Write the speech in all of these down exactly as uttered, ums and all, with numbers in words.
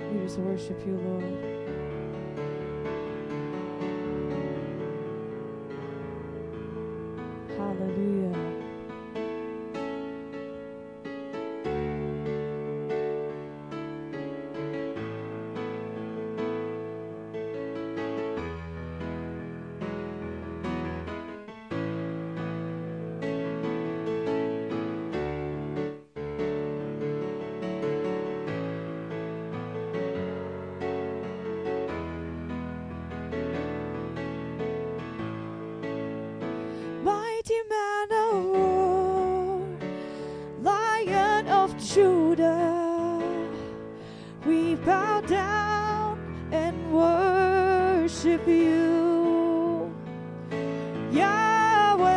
We just worship you, Lord. Hallelujah. Mighty man of war, Lion of Judah, we bow down and worship you. Yahweh,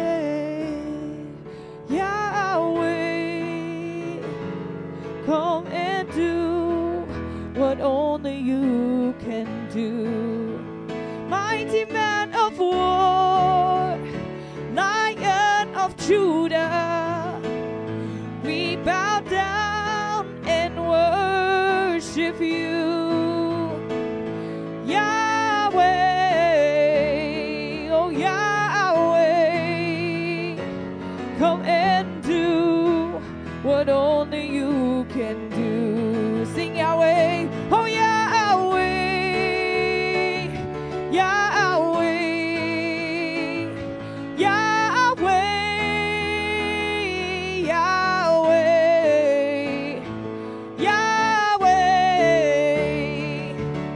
Yahweh, come and do what only you can do. Mighty man of war, Lion of Judah, we bow down and worship you. Yahweh, oh Yahweh, come and do what only you can do. Sing Yahweh, oh Yahweh, Yahweh, Yahweh, Yahweh, Yahweh,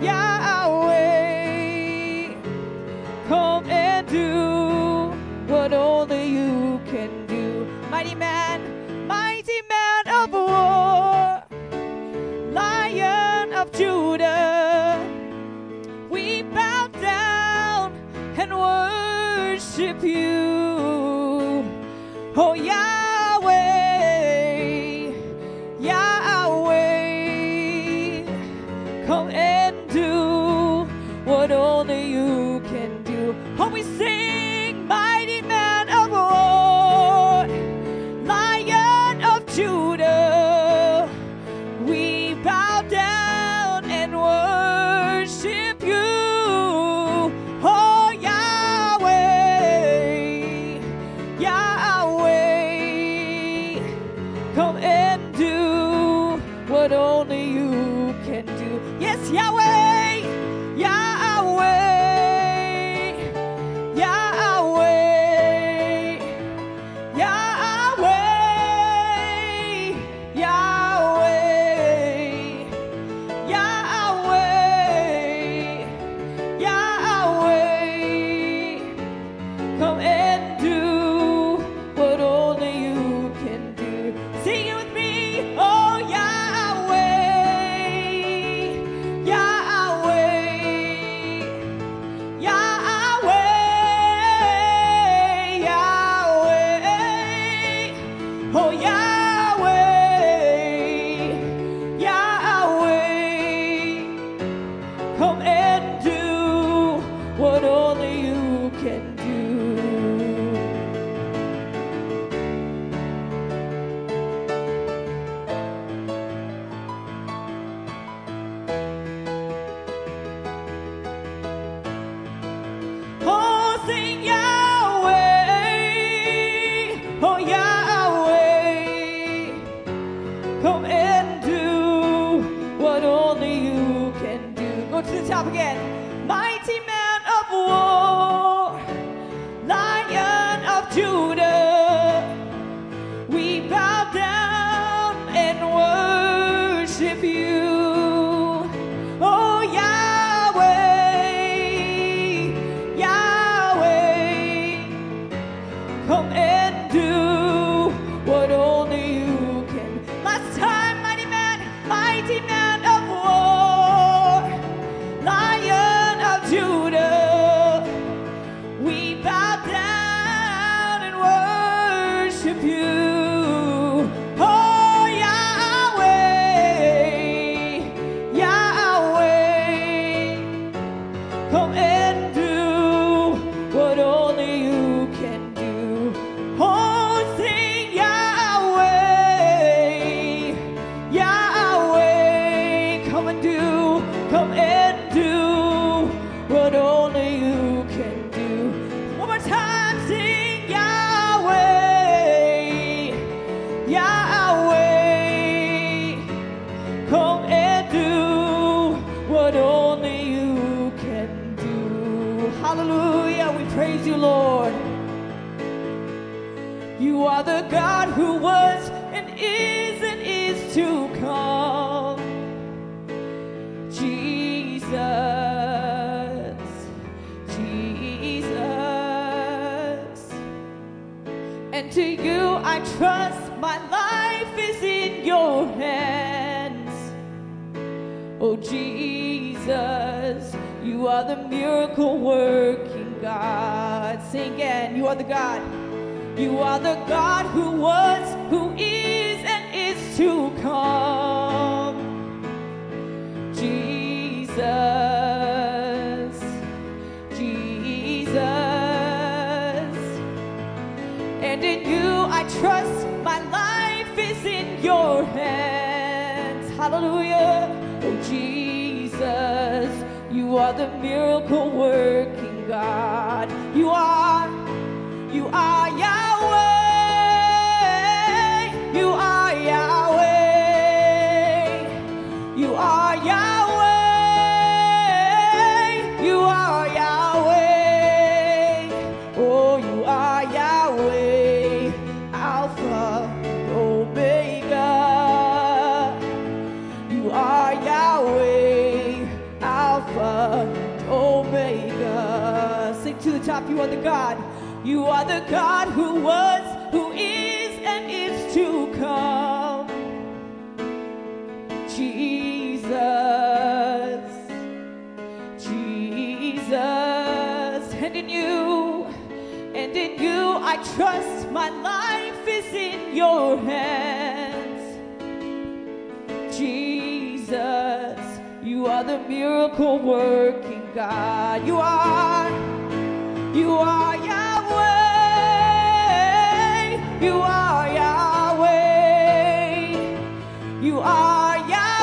Yahweh, come and do what only you can do. Mighty man, mighty man of war, Lion of Judah, we bow down and worship you. Oh Yahweh, Yahweh, come and do what only you can do. Oh, we sing, mighty man of war, Lion of Judah, we bow down and worship you. Oh Yahweh, Yahweh, come and do what only you can do. Yes, Yahweh, Yahweh, Yahweh, Yahweh, Yahweh, Yahweh, Yahweh, come and do what only you can do. Sing it with me, oh Yahweh, Yahweh, Yahweh, Yahweh, oh Yahweh, Yahweh, come and do what only you can do. Oh, sing Yahweh, oh Yahweh, come and do what only you can do. Go to the top again. Mighty man of war, Lion of Judah, we bow down and worship you. Oh Yahweh, Yahweh, come and do what only you can. Last time, mighty man, mighty man of war, Lion of Judah, we bow down and worship you. Oh Yahweh, Yahweh, come and do what only you can do. Oh, sing Yahweh, Yahweh, come and do what only you can do. One more time, sing Yahweh, Yahweh, come and do what only you can do. Hallelujah, we praise you, Lord. You are the God who was and is and is to come. Jesus, Jesus. And to you I trust, my life is in your hands. Oh Jesus, you are the miracle working God. Sing again, you are the God. You are the God who was, who is, and is to come. Jesus, Jesus. And in you I trust, my life is in your hands. Hallelujah. Oh Jesus, you are the miracle working God. You are, you are Yahweh. You are Yahweh. You are Yahweh. You are Yahweh. Oh, you are Yahweh. Alpha and Omega. You are Yahweh. Alpha and Omega. Sing to the top, you are the God. You are the God who was, who is, and is to come. Jesus, Jesus. And in you, and in you I trust, my life is in your hands. Jesus, you are the miracle working God. You are, you are Yahweh. You are Yahweh. You are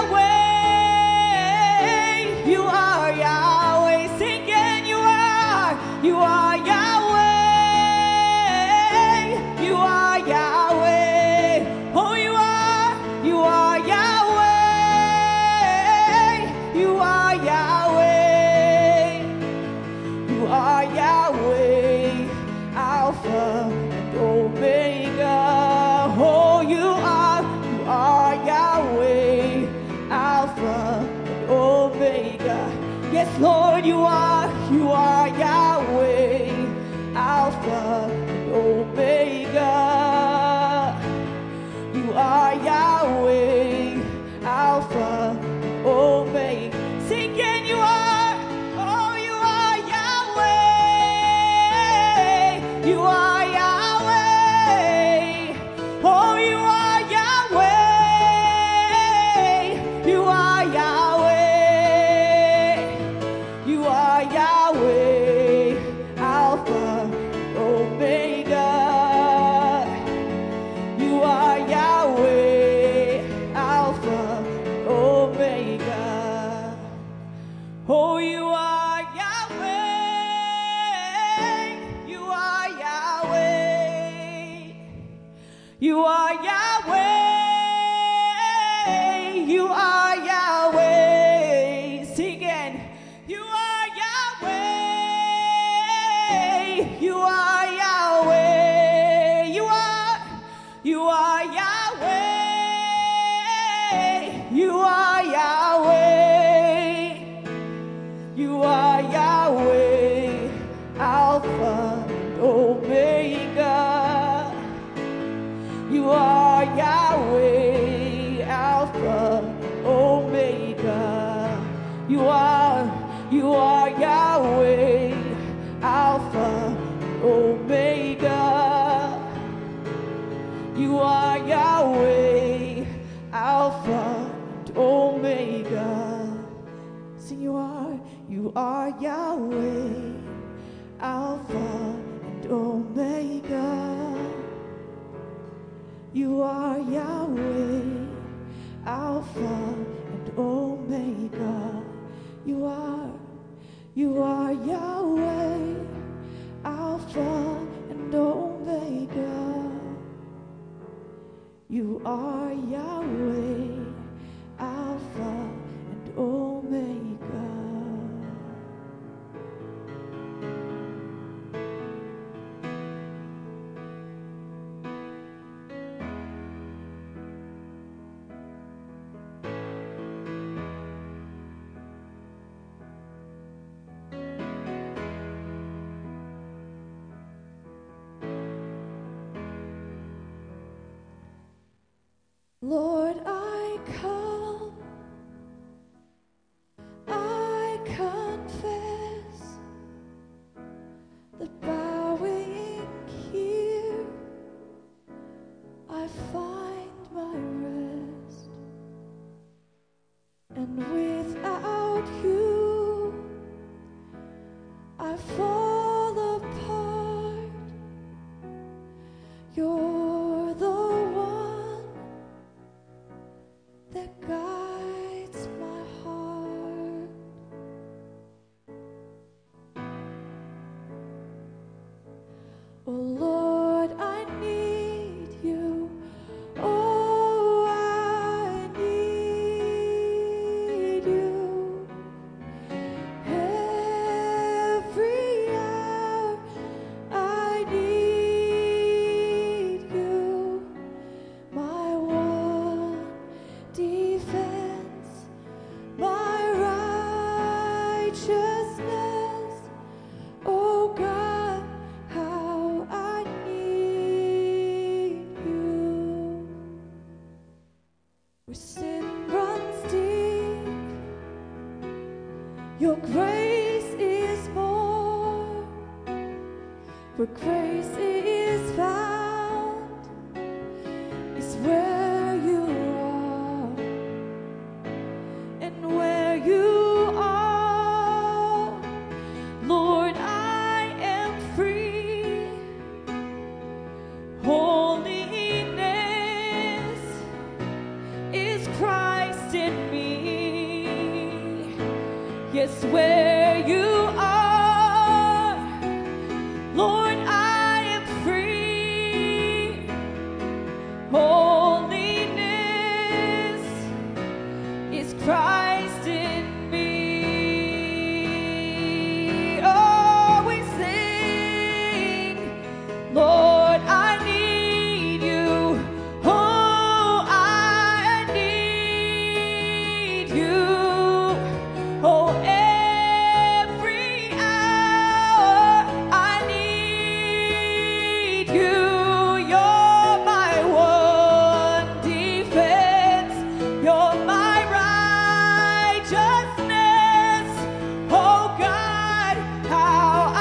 Yahweh. You are Yahweh. Sing again, you are. You are Yahweh. You are Yahweh. Oh, you are. You are Yahweh. You are Yahweh. You are Yahweh. Alpha and Omega. Oh, you are, you are Yahweh, Alpha and Omega. Yes, Lord, you are, you are Yahweh, Alpha and Omega. You are Yahweh, Alpha and Omega. Sing again, you are, oh, you are Yahweh. You are Yahweh. Oh, you are Yahweh. You are Yahweh. You are Yahweh. Alpha and Omega. You are Yahweh. Alpha and Omega. Oh, you are Yahweh. You are Yahweh. You are Yahweh. You are Yahweh. Sing again. You are Yahweh. You are Yahweh. You are. You are Yahweh. You are Yahweh. You are Yahweh. Alpha and Omega. You are Yahweh, Alpha, Omega. You are, you are Yahweh, Alpha, Omega. You are Yahweh, Alpha, and Omega. Sing, you are, you are Yahweh, Alpha, and Omega. You are Yahweh, Alpha and Omega. You are, you are Yahweh, Alpha and Omega. You are Yahweh, Alpha and Omega. Lord, I come, I confess that bowing here I find my rest, and without you I fall apart. You're the one that guides my heart. Oh Lord, I need you. Oh, I need you. Every hour I need you. My one defense, my righteousness. Oh God, how I need you. Where sin runs deep, your grace is more. Where grace is found is where you are. And where you are, Lord, I am free. Holiness is Christ in me. Yes, where you are, Lord, I am free. Holiness is Christ in me. Oh, we sing, Lord, I need you. Oh, I need you. Oh, every hour I need you. You're my one defense. You're my righteousness. Oh God, how I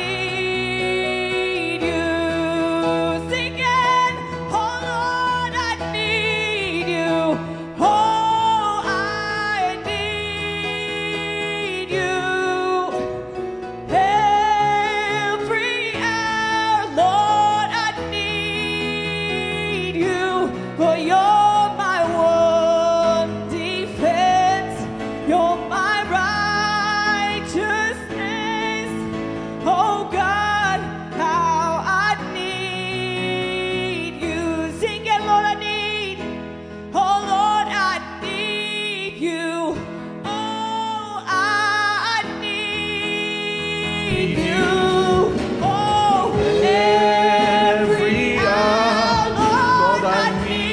need you. Sing it. Oh Lord, I need you. Oh, I need you. Every hour, Lord, I need you. For you're my one defense. You're my righteousness. Oh God, how I need you. Sing it, Lord, I need. Oh Lord, I need you. Oh, I need you. Oh, every hour, Lord, I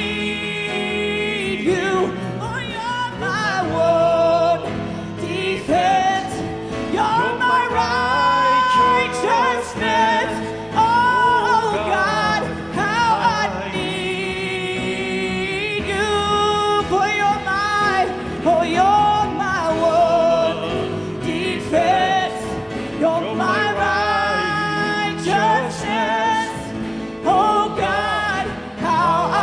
need you. Oh, you're my one defense. You're my righteousness. Oh God, how I need you. For you're my, oh you're my one defense. You're my righteousness. Oh God, how I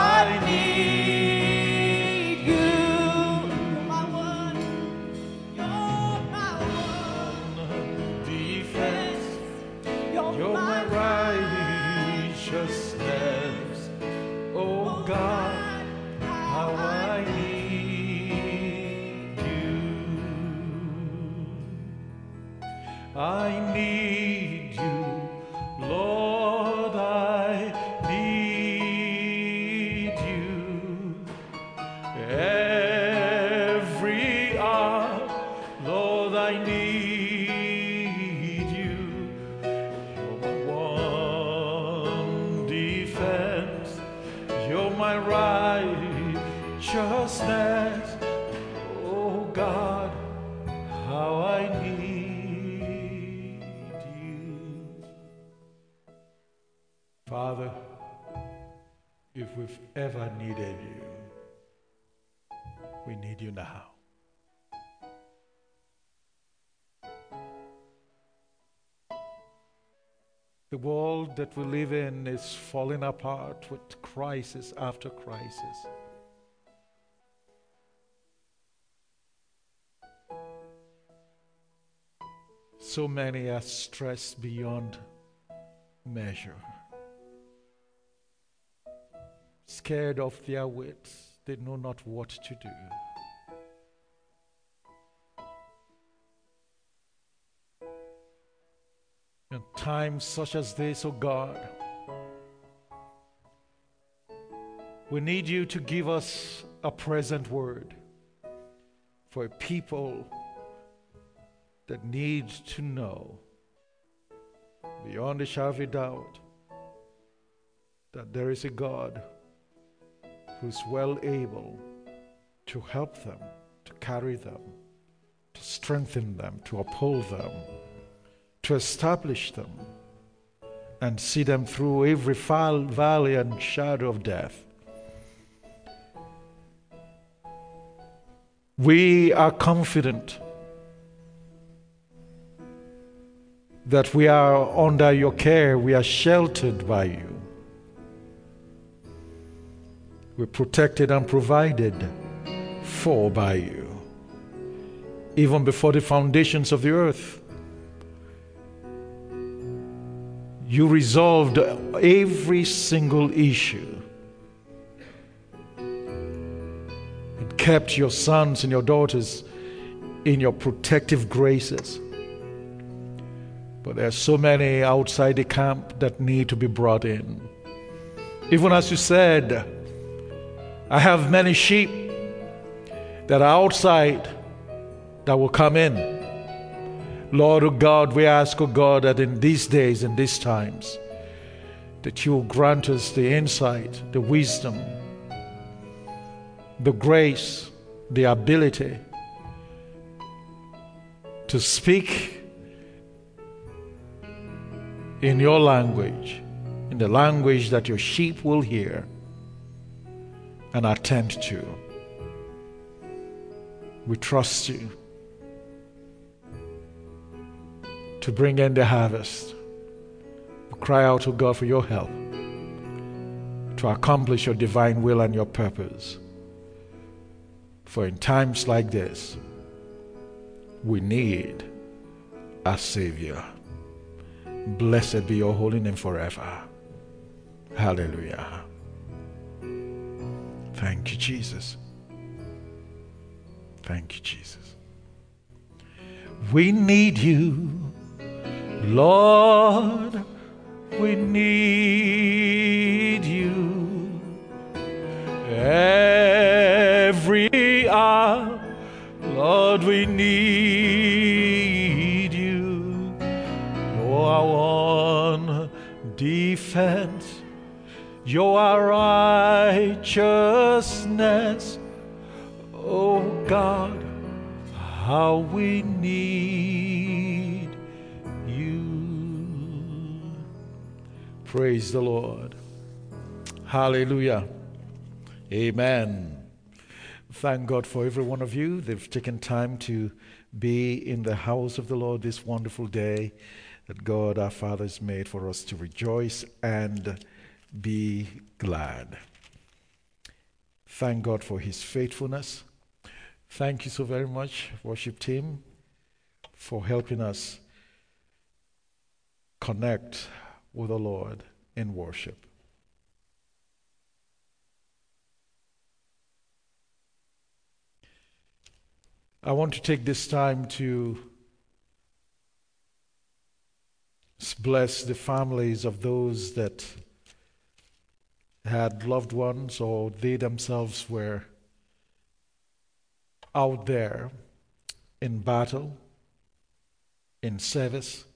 need you. You're my one, you're my one defense. You're You're my my righteousness. Oh God, how I need I need you, Lord, I need you. Every hour, Lord, I need you. You're my one defense, you're my righteousness. Oh God, how I need you. Father, if we've ever needed you, we need you now. The world that we live in is falling apart with crisis after crisis. So many are stressed beyond measure, scared of their wits, they know not what to do. In times such as this, oh God, we need you to give us a present word for a people that need to know beyond a shadow of a doubt that there is a God who's well able to help them, to carry them, to strengthen them, to uphold them, to establish them, and see them through every valley and shadow of death. We are confident that we are under your care, we are sheltered by you. We're protected and provided for by you. Even before the foundations of the earth, you resolved every single issue and kept your sons and your daughters in your protective graces. But there are so many outside the camp that need to be brought in. Even as you said, I have many sheep that are outside that will come in. Lord, oh God, we ask, oh God, that in these days and these times, that you will grant us the insight, the wisdom, the grace, the ability to speak in your language, in the language that your sheep will hear and attend to. We trust you to bring in the harvest. We cry out to God for your help to accomplish your divine will and your purpose. For in times like this, we need a Savior. Blessed be your holy name forever. Hallelujah. Thank you, Jesus. Thank you, Jesus. We need you, Lord. We need you every hour. Lord, we need you. You're our one defense. You're our righteousness. Oh God, how we need you. Praise the Lord. Hallelujah. Amen. Thank God for every one of you. They've taken time to be in the house of the Lord this wonderful day that God our Father has made for us to rejoice and be glad. Thank God for his faithfulness. Thank you so very much, worship team, for helping us connect with the Lord in worship. I want to take this time to bless the families of those that had loved ones or they themselves were out there in battle, in service,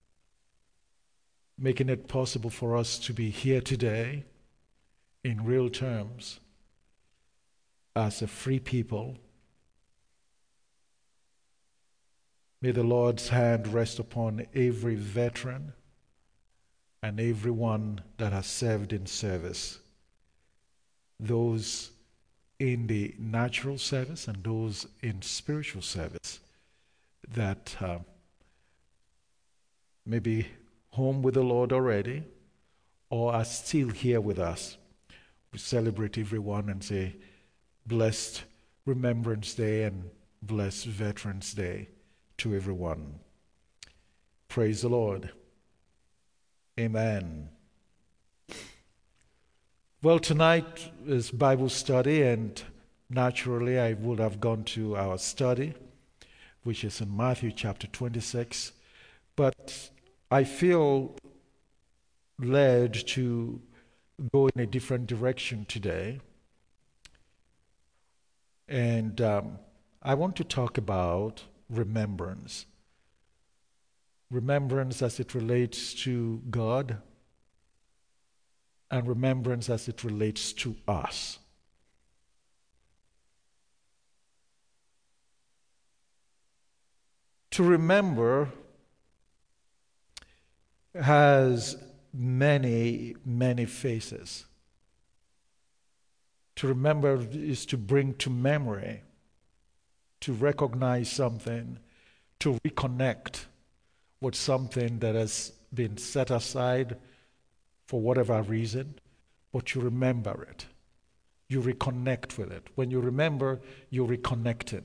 making it possible for us to be here today in real terms as a free people. May the Lord's hand rest upon every veteran and everyone that has served in service, those in the natural service and those in spiritual service that uh, may be home with the Lord already or are still here with us. We celebrate everyone and say, blessed Remembrance Day and blessed Veterans Day to everyone. Praise the Lord. Amen. Well, tonight is Bible study, and naturally I would have gone to our study, which is in Matthew chapter twenty-six, but I feel led to go in a different direction today. And um, I want to talk about remembrance. Remembrance as it relates to God, and remembrance as it relates to us. To remember has many, many faces. To remember is to bring to memory, to recognize something, to reconnect with something that has been set aside for whatever reason, but you remember it. You reconnect with it. When you remember, you're reconnecting.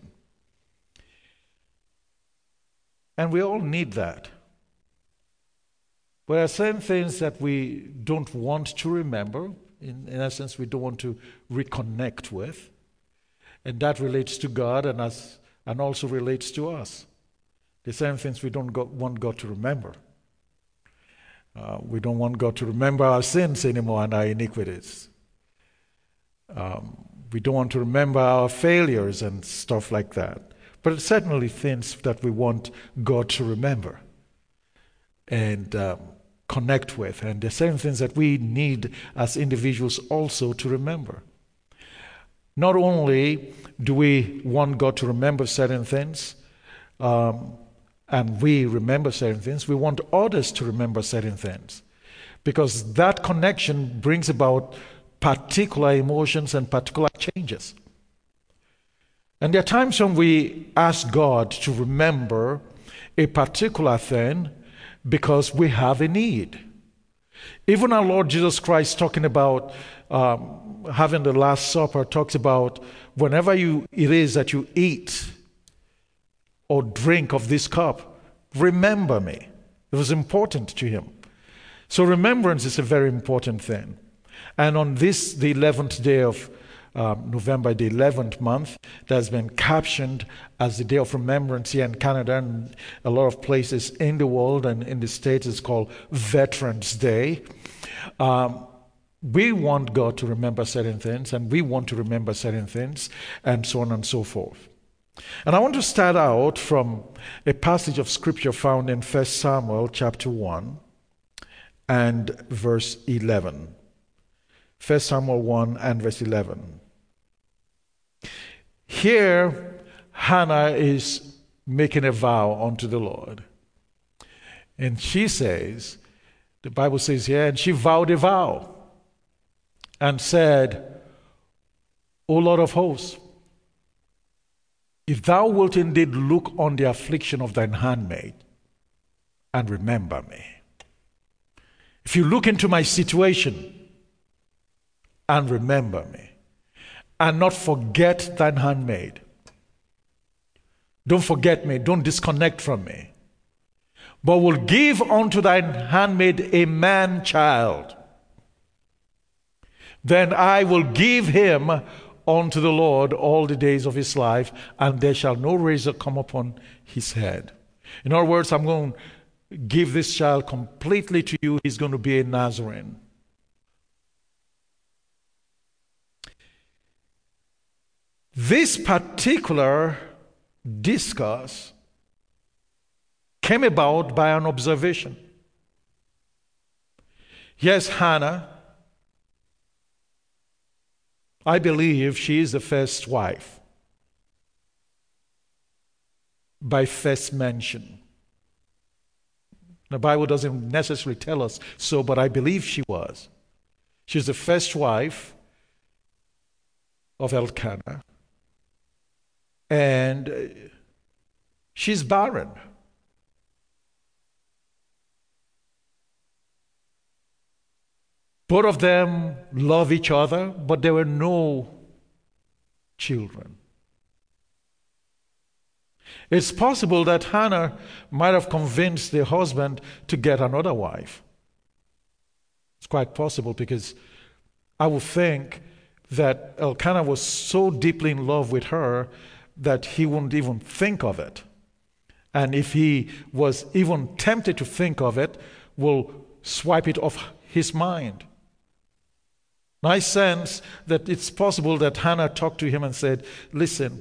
And we all need that. There are certain things that we don't want to remember. In, in essence, we don't want to reconnect with. And that relates to God and us, and also relates to us. The same things we don't go, want God to remember. Uh, we don't want God to remember our sins anymore and our iniquities. Um, we don't want to remember our failures and stuff like that. But it's certainly things that we want God to remember and um, connect with. And the same things that we need as individuals also to remember. Not only do we want God to remember certain things, um, and we remember certain things, we want others to remember certain things. Because that connection brings about particular emotions and particular changes. And there are times when we ask God to remember a particular thing because we have a need. Even our Lord Jesus Christ, talking about um, having the Last Supper, talks about whenever you it is that you eat or drink of this cup, remember me. It was important to him. So remembrance is a very important thing. And on this, the eleventh day of um, November, the eleventh month, that has been captioned as the Day of Remembrance here in Canada and a lot of places in the world and in the States. It's called Veterans Day. Um, we want God to remember certain things, and we want to remember certain things, and so on and so forth. And I want to start out from a passage of scripture found in First Samuel chapter one and verse eleven. First Samuel one and verse eleven. Here, Hannah is making a vow unto the Lord. And she says, the Bible says here, and she vowed a vow and said, O Lord of hosts, if thou wilt indeed look on the affliction of thine handmaid and remember me, if you look into my situation and remember me, and not forget thine handmaid, don't forget me, don't disconnect from me, but will give unto thine handmaid a man child, then I will give him unto the Lord all the days of his life, and there shall no razor come upon his head. In other words, I'm going to give this child completely to you. He's going to be a Nazarene. This particular discourse came about by an observation. Yes, Hannah, I believe she is the first wife by first mention. The Bible doesn't necessarily tell us so, but I believe she was. She's the first wife of Elkanah. And she's barren. Both of them love each other, but there were no children. It's possible that Hannah might have convinced the husband to get another wife. It's quite possible, because I would think that Elkanah was so deeply in love with her that he wouldn't even think of it. And if he was even tempted to think of it, will swipe it off his mind. I sense that it's possible that Hannah talked to him and said, listen,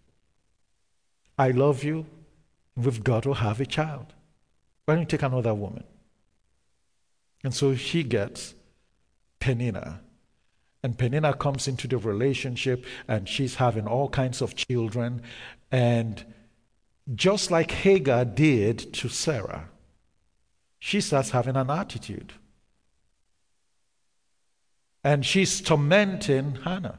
I love you. We've got to have a child. Why don't you take another woman? And so she gets Peninnah. And Peninnah comes into the relationship, and she's having all kinds of children. And just like Hagar did to Sarah, she starts having an attitude. And she's tormenting Hannah.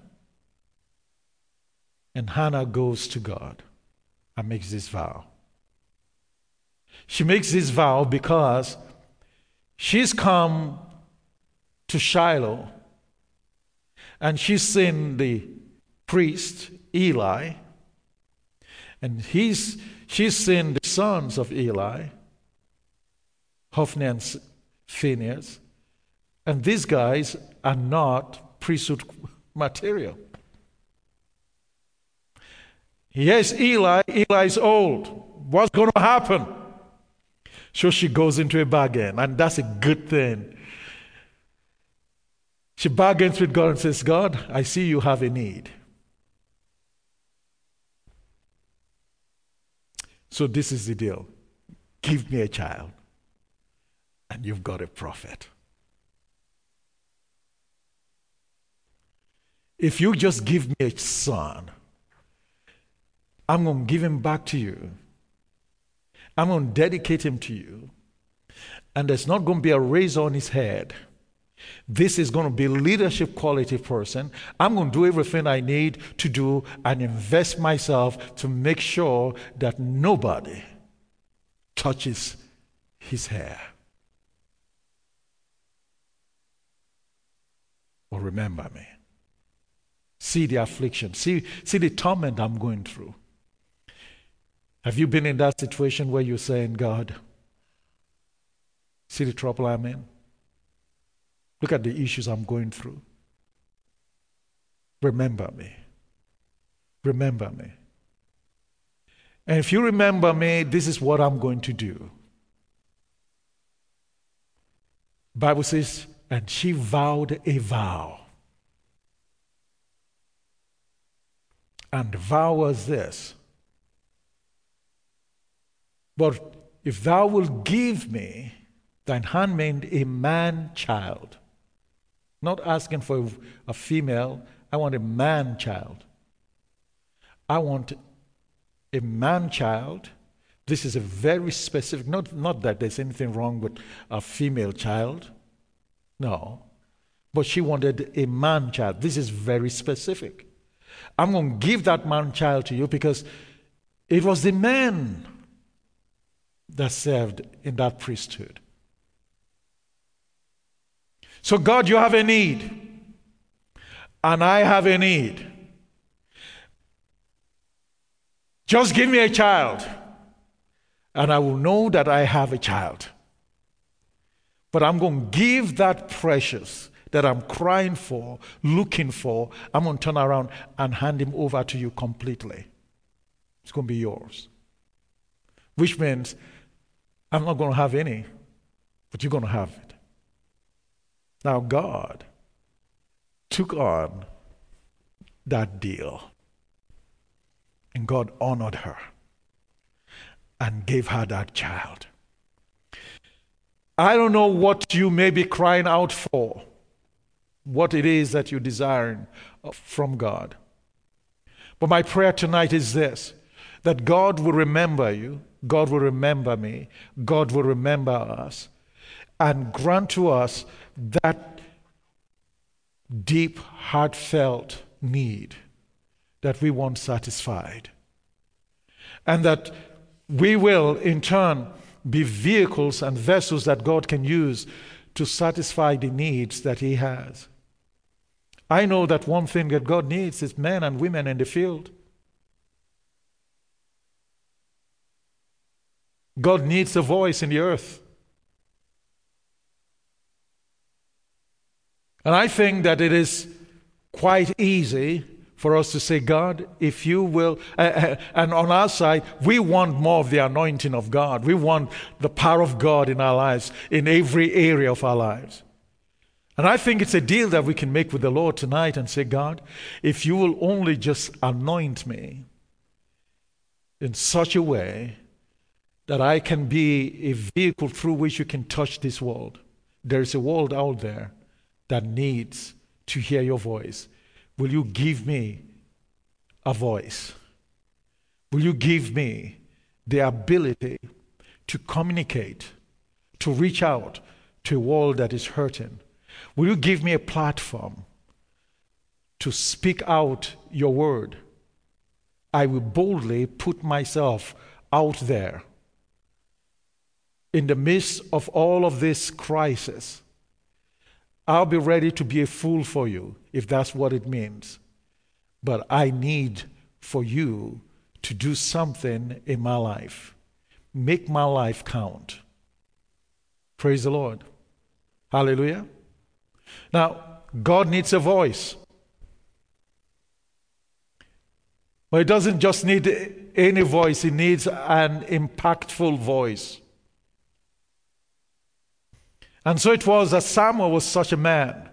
And Hannah goes to God and makes this vow. She makes this vow because she's come to Shiloh, and she's seen the priest, Eli, and he's, she's seen the sons of Eli, Hophni and Phinehas, and these guys are not priesthood material. Yes, Eli, Eli's old. What's going to happen? So she goes into a bargain, and that's a good thing. She bargains with God and says, God, I see you have a need. So this is the deal. Give me a child, and you've got a prophet. If you just give me a son, I'm going to give him back to you. I'm going to dedicate him to you. And there's not going to be a razor on his head. This is going to be a leadership quality person. I'm going to do everything I need to do and invest myself to make sure that nobody touches his hair. Or remember me. See the affliction. See, see the torment I'm going through. Have you been in that situation where you're saying, God, see the trouble I'm in? Look at the issues I'm going through. Remember me. Remember me. And if you remember me, this is what I'm going to do. The Bible says, and she vowed a vow. And the vow was this. But if thou wilt give me thine handmaid a man child, not asking for a female, I want a man child. I want a man child. This is a very specific, not, not that there's anything wrong with a female child. No. But she wanted a man child. This is very specific. I'm going to give that man child to you because it was the men that served in that priesthood. So God, you have a need, and I have a need. Just give me a child, and I will know that I have a child. But I'm going to give that precious that I'm crying for, looking for, I'm going to turn around and hand him over to you completely. It's going to be yours. Which means I'm not going to have any, but you're going to have it. Now, God took on that deal, and God honored her and gave her that child. I don't know what you may be crying out for, what it is that you're desiring from God. But my prayer tonight is this, that God will remember you, God will remember me, God will remember us, and grant to us that deep, heartfelt need that we want satisfied. And that we will, in turn, be vehicles and vessels that God can use to satisfy the needs that He has. I know that one thing that God needs is men and women in the field. God needs a voice in the earth. And I think that it is quite easy for us to say, God, if you will, uh, uh, and on our side, we want more of the anointing of God. We want the power of God in our lives, in every area of our lives. And I think it's a deal that we can make with the Lord tonight and say, God, if you will only just anoint me in such a way that I can be a vehicle through which you can touch this world. There is a world out there that needs to hear your voice. Will you give me a voice? Will you give me the ability to communicate, to reach out to a world that is hurting? Will you give me a platform to speak out your word? I will boldly put myself out there in the midst of all of this crisis. I'll be ready to be a fool for you, if that's what it means. But I need for you to do something in my life. Make my life count. Praise the Lord. Hallelujah. Now, God needs a voice. But He doesn't just need any voice, He needs an impactful voice. And so it was that Samuel was such a man.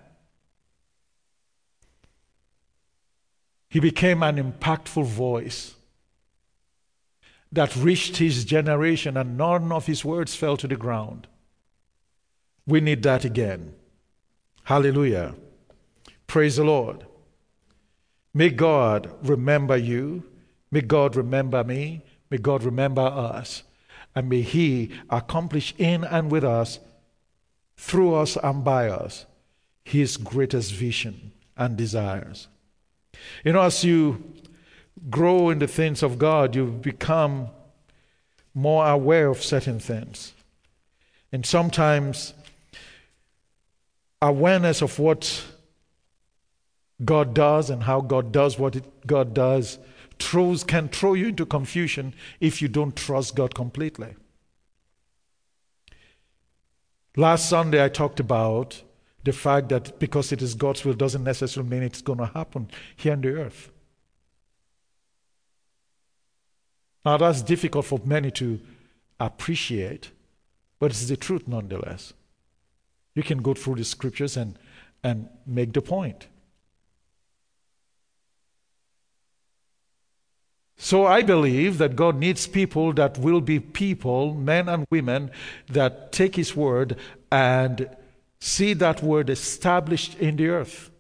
He became an impactful voice that reached his generation, and none of his words fell to the ground. We need that again. Hallelujah. Praise the Lord. May God remember you. May God remember me. May God remember us. And may He accomplish in and with us, through us and by us, His greatest vision and desires. You know, as you grow in the things of God, you become more aware of certain things. And sometimes awareness of what God does and how God does what it, God does throws, can throw you into confusion if you don't trust God completely. Last Sunday, I talked about the fact that because it is God's will doesn't necessarily mean it's going to happen here on the earth. Now, that's difficult for many to appreciate, but it's the truth nonetheless. You can go through the scriptures and, and make the point. So I believe that God needs people that will be people, men and women, that take His word and see that word established in the earth.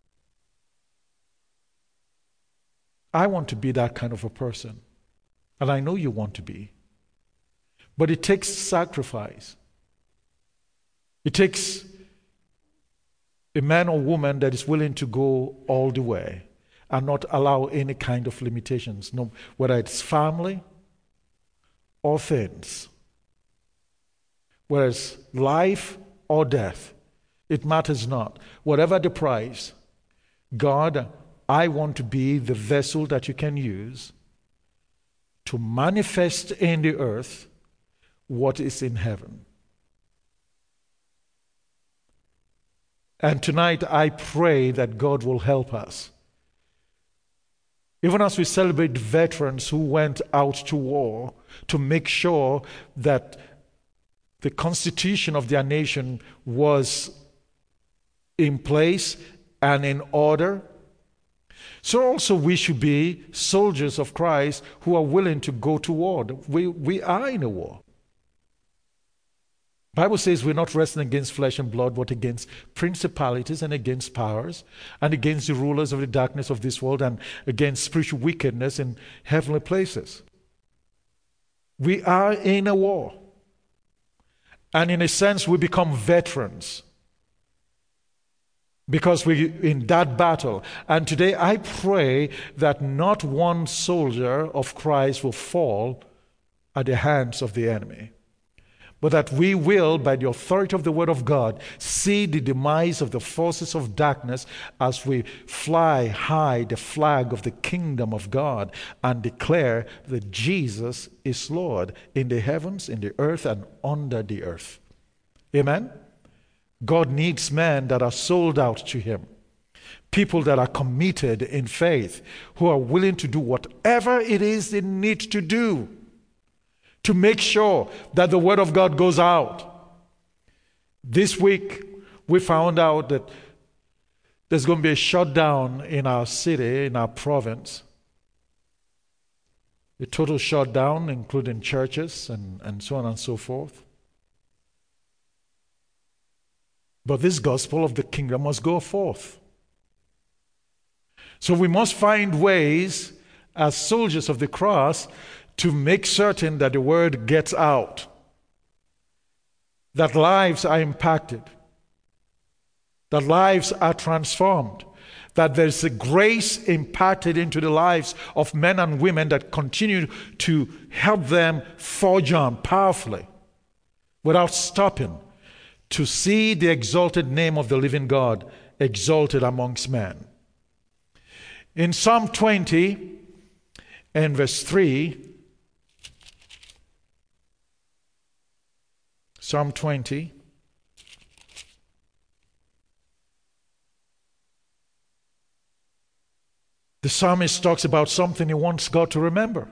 I want to be that kind of a person. And I know you want to be. But it takes sacrifice. It takes a man or woman that is willing to go all the way and not allow any kind of limitations, no, whether it's family or things, whether it's life or death. It matters not. Whatever the price, God, I want to be the vessel that you can use to manifest in the earth what is in heaven. And tonight I pray that God will help us. Even as we celebrate veterans who went out to war to make sure that the constitution of their nation was in place and in order, so also we should be soldiers of Christ who are willing to go to war. We, we are in a war. The Bible says we're not wrestling against flesh and blood, but against principalities and against powers and against the rulers of the darkness of this world and against spiritual wickedness in heavenly places. We are in a war. And in a sense, we become veterans because we're in that battle. And today I pray that not one soldier of Christ will fall at the hands of the enemy, but that we will, by the authority of the Word of God, see the demise of the forces of darkness as we fly high the flag of the kingdom of God and declare that Jesus is Lord in the heavens, in the earth, and under the earth. Amen? God needs men that are sold out to Him, people that are committed in faith, who are willing to do whatever it is they need to do to make sure that the Word of God goes out. This week, we found out that there's going to be a shutdown in our city, in our province. A total shutdown, including churches and, and so on and so forth. But this gospel of the kingdom must go forth. So we must find ways as soldiers of the cross to make certain that the word gets out, that lives are impacted, that lives are transformed, that there's a grace imparted into the lives of men and women that continue to help them forge on powerfully without stopping, to see the exalted name of the living God exalted amongst men. In Psalm twenty and verse three, Psalm twenty, the psalmist talks about something he wants God to remember.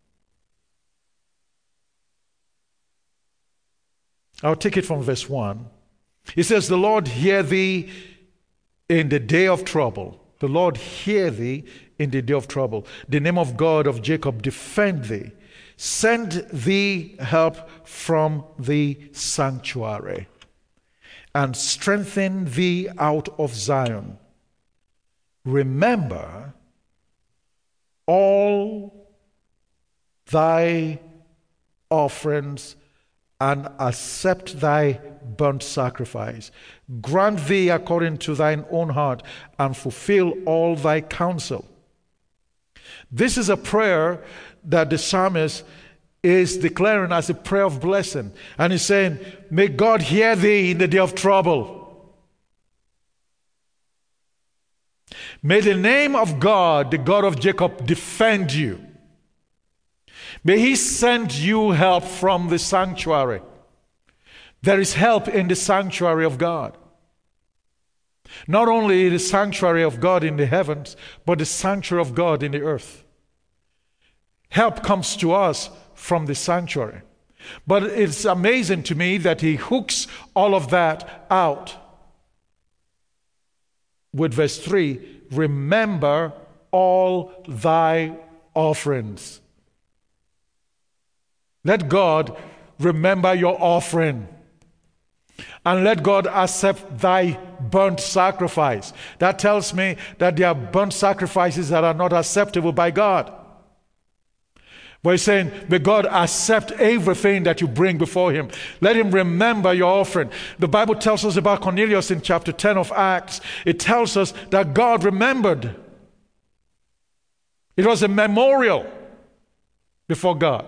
I'll take it from verse one. He says, "The Lord hear thee in the day of trouble. The Lord hear thee in the day of trouble. The name of God of Jacob defend thee. Send thee help from the sanctuary, and strengthen thee out of Zion. Remember all thy offerings, and accept thy burnt sacrifice. Grant thee according to thine own heart, and fulfill all thy counsel." This is a prayer that the psalmist is declaring as a prayer of blessing. And he's saying, may God hear thee in the day of trouble. May the name of God, the God of Jacob, defend you. May He send you help from the sanctuary. There is help in the sanctuary of God. Not only the sanctuary of God in the heavens, but the sanctuary of God in the earth. Help comes to us from the sanctuary. But it's amazing to me that He hooks all of that out with verse three, remember all thy offerings. Let God remember your offering. And let God accept thy burnt sacrifice. That tells me that there are burnt sacrifices that are not acceptable by God. But He's saying, may God accept everything that you bring before Him. Let Him remember your offering. The Bible tells us about Cornelius in chapter ten of Acts. It tells us that God remembered. It was a memorial before God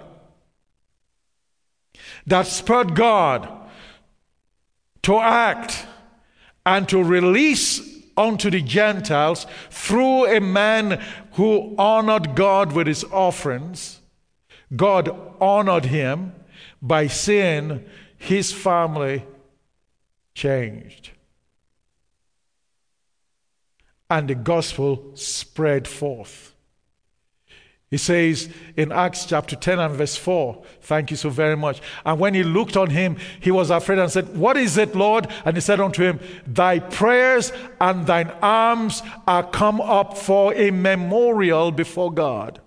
that spurred God to act and to release unto the Gentiles through a man who honored God with his offerings. God honored him by seeing his family changed. And the gospel spread forth. He says in Acts chapter ten and verse four, thank you so very much. And when he looked on him, he was afraid and said, what is it, Lord? And he said unto him, thy prayers and thine alms are come up for a memorial before God.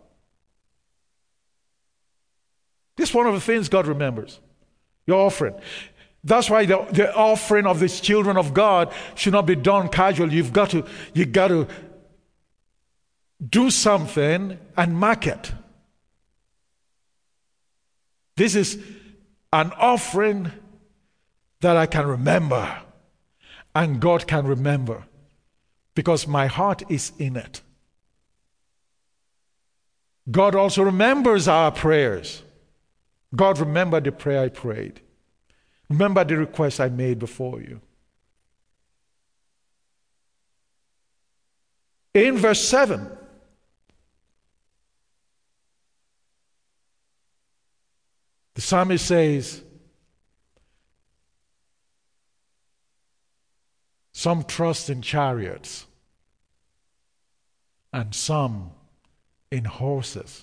This is one of the things God remembers, your offering. That's why the, the offering of these children of God should not be done casually. You've got to, you've got to do something and mark it. This is an offering that I can remember, and God can remember, because my heart is in it. God also remembers our prayers. God, remember the prayer I prayed. Remember the request I made before you. In verse seven, the psalmist says, some trust in chariots and some in horses.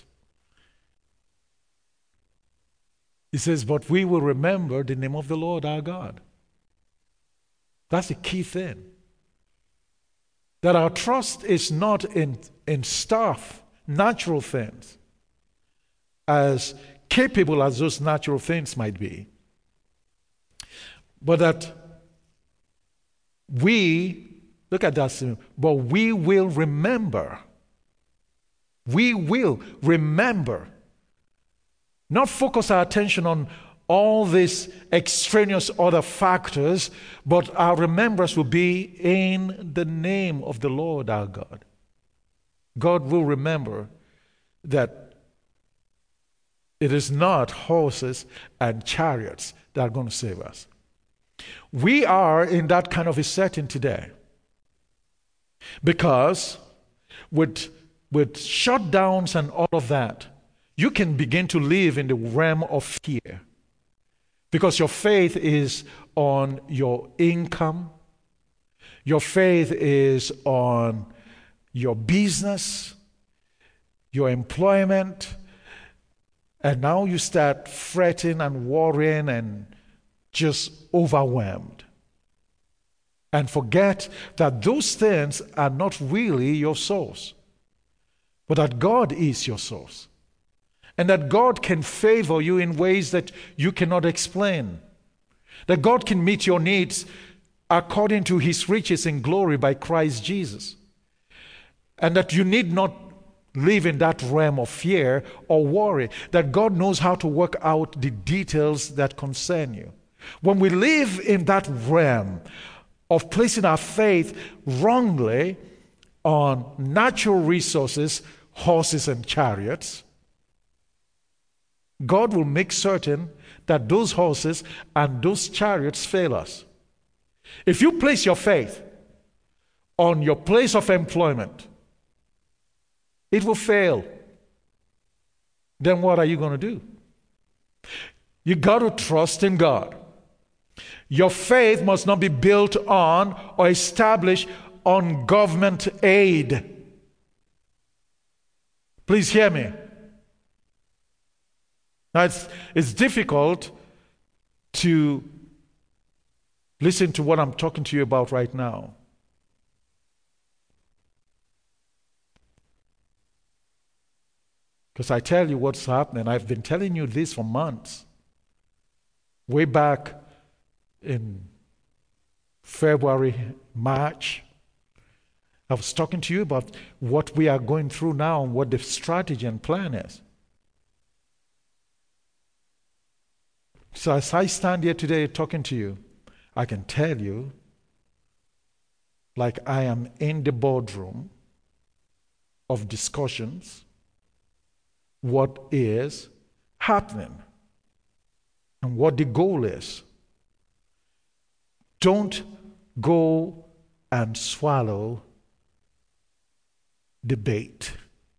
He says, but we will remember the name of the Lord our God. That's the key thing. That our trust is not in, in stuff, natural things, as capable as those natural things might be, but that we, look at that, but we will remember. We will remember. Not focus our attention on all these extraneous other factors, but our remembrance will be in the name of the Lord our God. God will remember that it is not horses and chariots that are going to save us. We are in that kind of a setting today, because with, with shutdowns and all of that, you can begin to live in the realm of fear, because your faith is on your income, your faith is on your business, your employment, and now you start fretting and worrying and just overwhelmed, and forget that those things are not really your source, but that God is your source. And that God can favor you in ways that you cannot explain. That God can meet your needs according to his riches in glory by Christ Jesus. And that you need not live in that realm of fear or worry. That God knows how to work out the details that concern you. When we live in that realm of placing our faith wrongly on natural resources, horses and chariots, God will make certain that those horses and those chariots fail us. If you place your faith on your place of employment, it will fail. Then what are you going to do? You got to trust in God. Your faith must not be built on or established on government aid. Please hear me. Now, it's, it's difficult to listen to what I'm talking to you about right now. Because I tell you what's happening. I've been telling you this for months. Way back in February, March, I was talking to you about what we are going through now and what the strategy and plan is. So as I stand here today talking to you, I can tell you, like I am in the boardroom of discussions, what is happening and what the goal is. Don't go and swallow the bait.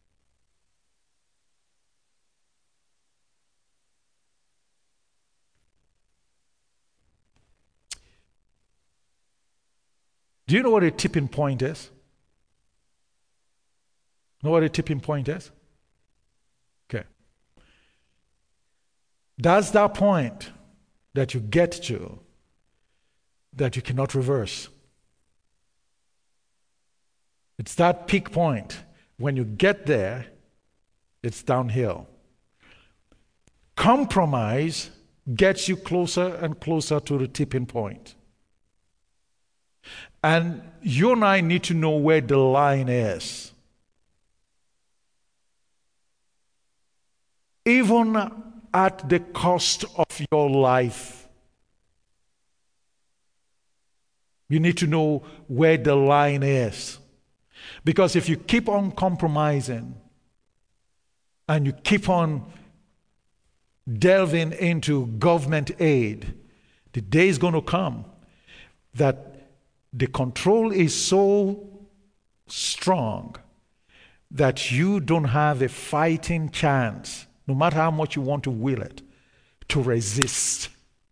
Do you know what a tipping point is? Know what a tipping point is? That's that point that you get to that you cannot reverse. It's that peak point. When you get there, it's downhill. Compromise gets you closer and closer to the tipping point. And you and I need to know where the line is. Even at the cost of your life, you need to know where the line is. Because if you keep on compromising and you keep on delving into government aid, the day is going to come that the control is so strong that you don't have a fighting chance, no matter how much you want to will it, to resist.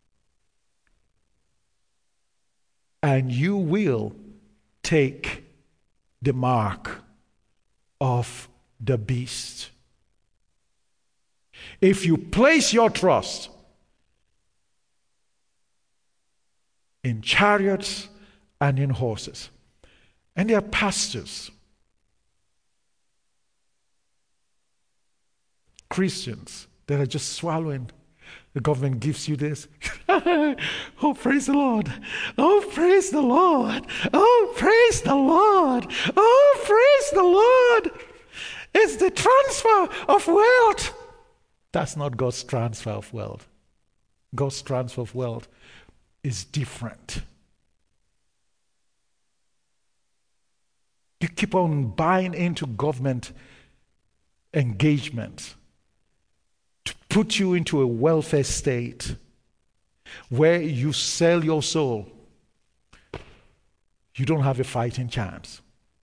And you will take the mark of the beast. If you place your trust in chariots and in horses, and there are pastors, Christians that are just swallowing. The government gives you this. Oh, praise the Lord. Oh, praise the Lord. Oh, praise the Lord. Oh, praise the Lord. It's the transfer of wealth. That's not God's transfer of wealth. God's transfer of wealth is different. You keep on buying into government engagement to put you into a welfare state where you sell your soul. You don't have a fighting chance.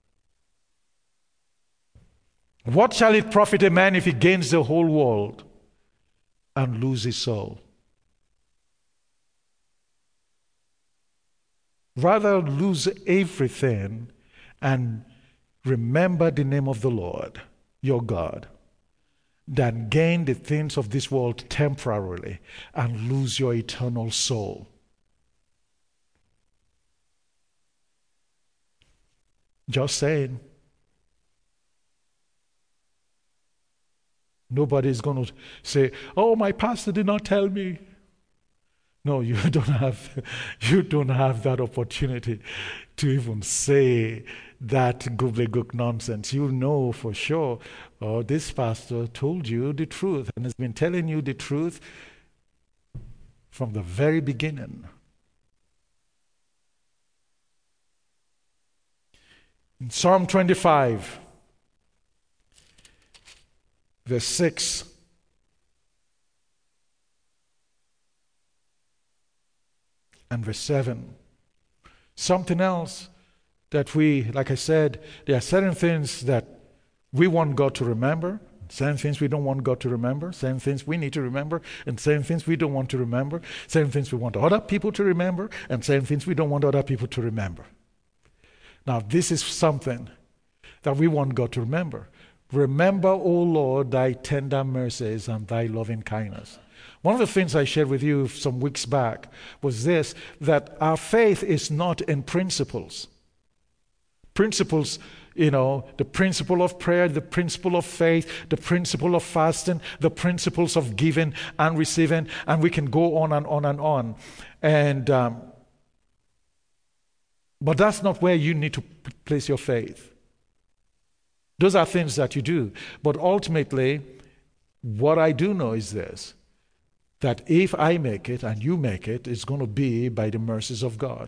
What shall it profit a man if he gains the whole world and lose his soul? Rather lose everything and remember the name of the Lord, your God, than gain the things of this world temporarily and lose your eternal soul. Just saying. Nobody's going to say, oh, my pastor did not tell me. No, you don't have, you don't have that opportunity to even say that gobbledygook nonsense. You know for sure, oh, this pastor told you the truth and has been telling you the truth from the very beginning. In Psalm twenty-five, verse six, and verse seven, something else that we, like I said, there are certain things that we want God to remember, certain things we don't want God to remember, certain things we need to remember, and certain things we don't want to remember, certain things we want other people to remember, and certain things we don't want other people to remember. Now, this is something that we want God to remember. Remember, O Lord, thy tender mercies and thy loving kindness. One of the things I shared with you some weeks back was this, that our faith is not in principles. Principles, you know, the principle of prayer, the principle of faith, the principle of fasting, the principles of giving and receiving, and we can go on and on and on. And um, but that's not where you need to place your faith. Those are things that you do. But ultimately, what I do know is this, that if I make it and you make it, it's going to be by the mercies of God.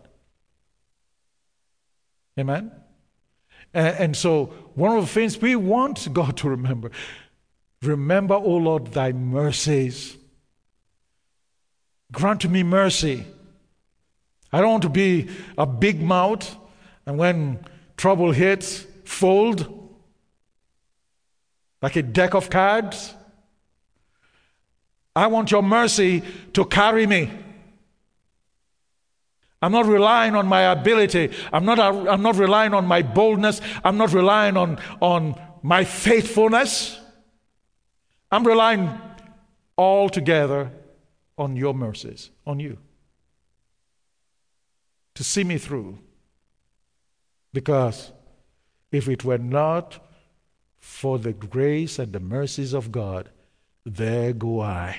Amen? And, and so, one of the things we want God to remember, remember, O Lord, thy mercies. Grant to me mercy. I don't want to be a big mouth, and when trouble hits, fold like a deck of cards. I want your mercy to carry me. I'm not relying on my ability. I'm not, I'm not relying on my boldness. I'm not relying on, on my faithfulness. I'm relying altogether on your mercies, on you, to see me through. Because if it were not for the grace and the mercies of God, there go I.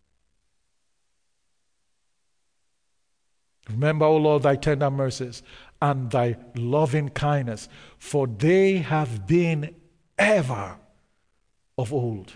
Remember, O Lord, thy tender mercies and thy loving kindness, for they have been ever of old.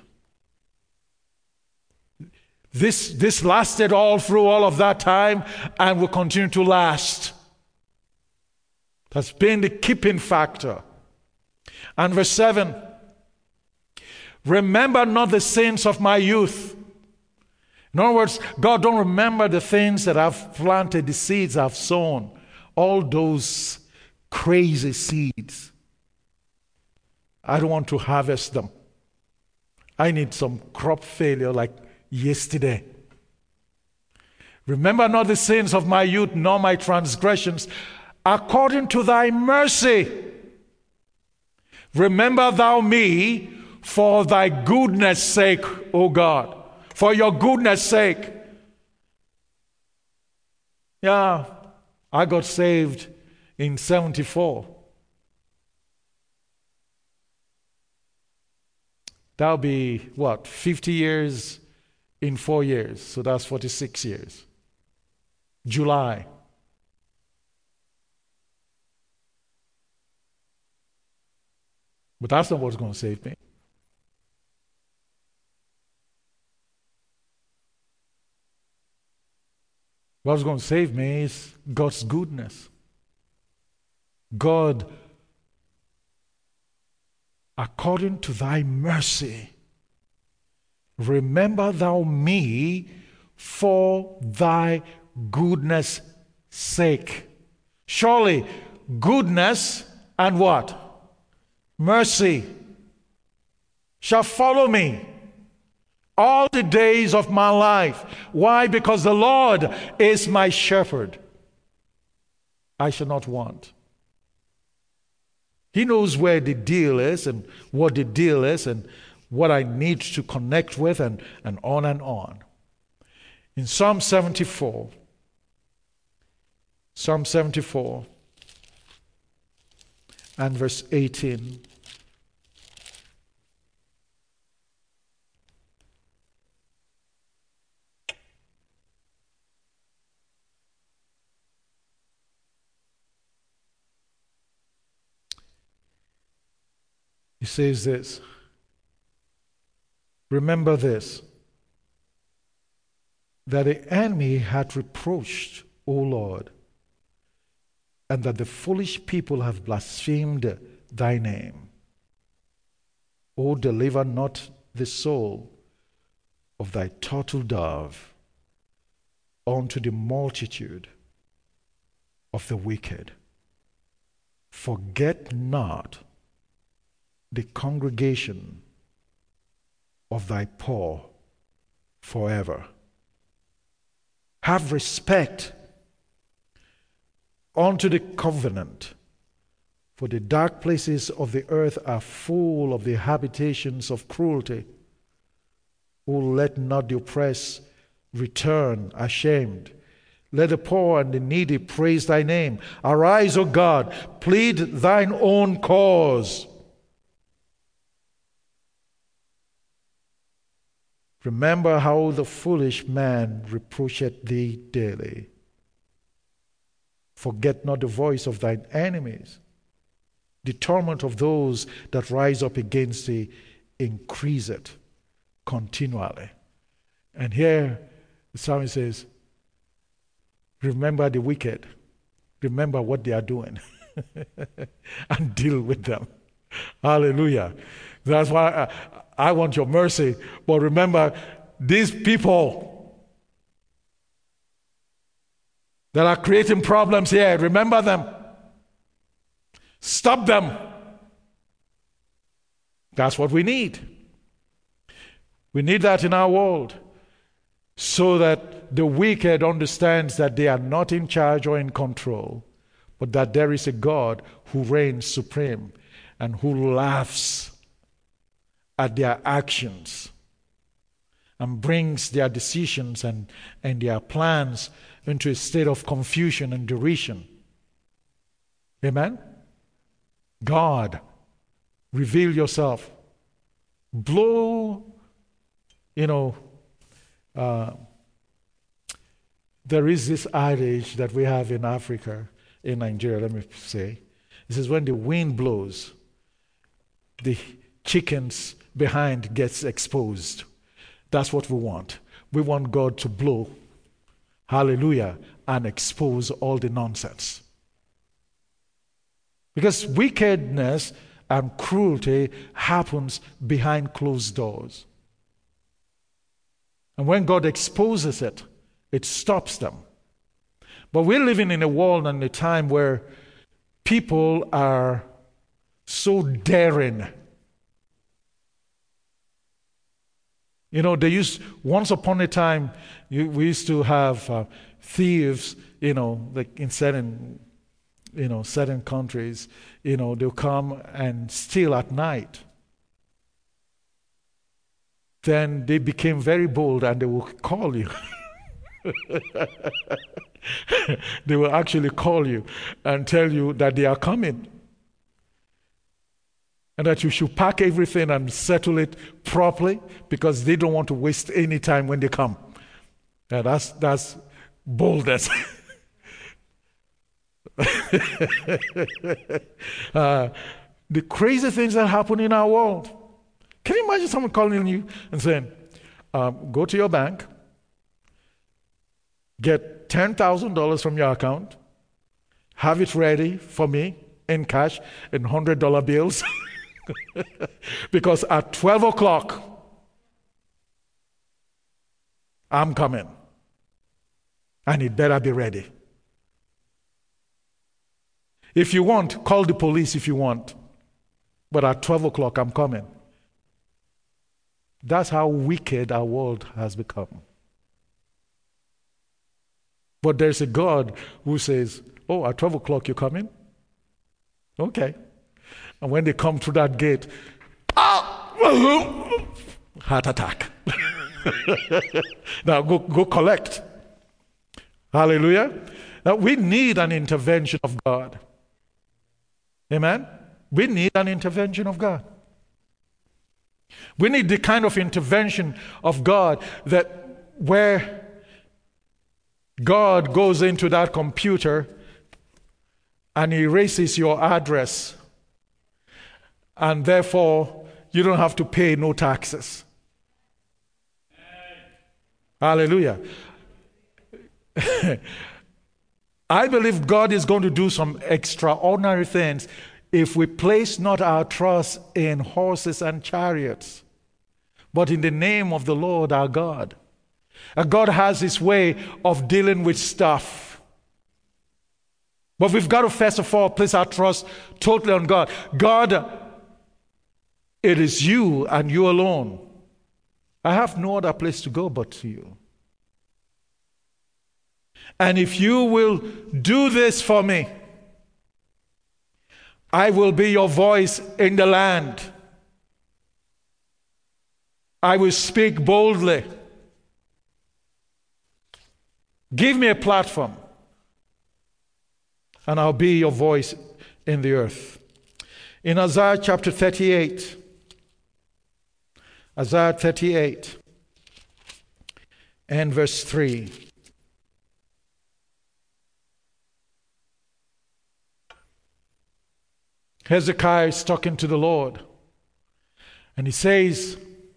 This, this lasted all through all of that time and will continue to last. That's been the keeping factor. And verse seven, remember not the sins of my youth. In other words, God, don't remember the things that I've planted, the seeds I've sown, all those crazy seeds. I don't want to harvest them. I need some crop failure like yesterday. Remember not the sins of my youth, nor my transgressions, according to thy mercy. Remember thou me for thy goodness' sake, O God. For your goodness' sake. Yeah, I got saved in seventy-four. That'll be, what, fifty years in four years. So that's forty-six years. July. But that's not what's going to save me. What's going to save me is God's goodness. God, according to thy mercy, remember thou me for thy goodness' sake. Surely, goodness and what? Mercy shall follow me all the days of my life. Why? Because the Lord is my shepherd. I shall not want. He knows where the deal is and what the deal is and what I need to connect with, and, and on and on. In Psalm seventy-four, Psalm seventy-four and verse eighteen. He says this, remember this, that the enemy had reproached, O Lord, and that the foolish people have blasphemed thy name. O deliver not the soul of thy turtle dove unto the multitude of the wicked. Forget not the congregation of thy poor forever. Have respect unto the covenant, for the dark places of the earth are full of the habitations of cruelty. O let not the oppressed return ashamed. Let the poor and the needy praise thy name. Arise, O God, plead thine own cause. Remember how the foolish man reproacheth thee daily. Forget not the voice of thine enemies. The torment of those that rise up against thee increaseth continually. And here the psalmist says, remember the wicked. Remember what they are doing. And deal with them. Hallelujah. That's why I, I want your mercy. But remember, these people that are creating problems here, remember them. Stop them. That's what we need. We need that in our world, so that the wicked understands that they are not in charge or in control, but that there is a God who reigns supreme and who laughs at their actions and brings their decisions and, and their plans into a state of confusion and derision. Amen? God, reveal yourself. Blow, you know, uh, there is this adage that we have in Africa, in Nigeria, let me say. It says when the wind blows, the chickens behind gets exposed. That's what we want. We want God to blow, hallelujah, and expose all the nonsense. Because wickedness and cruelty happens behind closed doors. And when God exposes it, it stops them. But we're living in a world and a time where people are so daring. You know, they used, once upon a time, you, we used to have uh, thieves, you know, like in certain, you know, certain countries, you know, they'll come and steal at night. Then they became very bold and they will call you. They will actually call you and tell you that they are coming. And that you should pack everything and settle it properly because they don't want to waste any time when they come. Now that's that's boldness. uh, the crazy things that happen in our world. Can you imagine someone calling you and saying, um, go to your bank, get ten thousand dollars from your account, have it ready for me in cash in one hundred dollar bills. Because at twelve o'clock, I'm coming. And it better be ready. If you want, call the police if you want. But at twelve o'clock, I'm coming. That's how wicked our world has become. But there's a God who says, oh, at twelve o'clock you're coming? Okay. And when they come through that gate, ah, heart attack. Now go, go collect. Hallelujah. Now we need an intervention of God. Amen? We need an intervention of God. We need the kind of intervention of God that where God goes into that computer and erases your address, and therefore you don't have to pay no taxes. Hallelujah. I believe God is going to do some extraordinary things if we place not our trust in horses and chariots, but in the name of the Lord our God. And God has his way of dealing with stuff. But we've got to first of all place our trust totally on God. God, it is you and you alone. I have no other place to go but to you. And if you will do this for me, I will be your voice in the land. I will speak boldly. Give me a platform, and I'll be your voice in the earth. In Isaiah chapter thirty-eight, Isaiah thirty-eight and verse three. Hezekiah is talking to the Lord, and he says,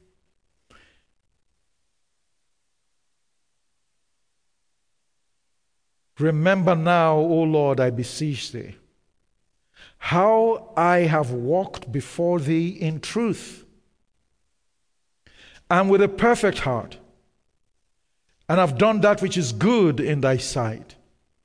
remember now, O Lord, I beseech thee, how I have walked before thee in truth and with a perfect heart, and have done that which is good in thy sight.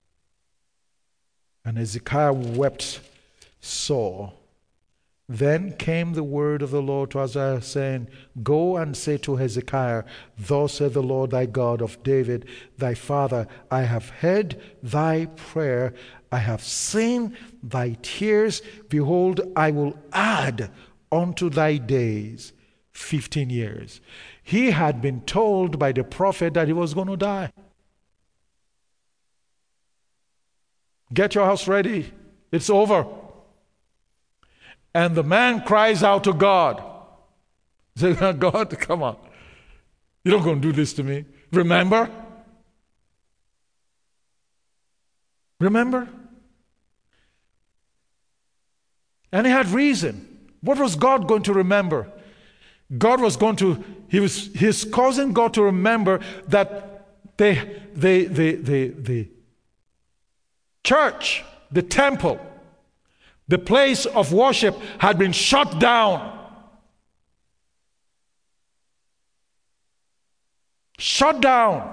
And Hezekiah wept sore. Then came the word of the Lord to Isaiah, saying, go and say to Hezekiah, thus saith the Lord thy God of David thy father, I have heard thy prayer, I have seen thy tears. Behold, I will add unto thy days fifteen years. He had been told by the prophet that he was going to die. Get your house ready. It's over. And the man cries out to God. He says, God, come on. You're not going to do this to me. Remember? Remember? And he had reason. What was God going to remember? God was going to, he was he's causing God to remember that the, the, the, the, the church, the temple, the place of worship had been shut down. Shut down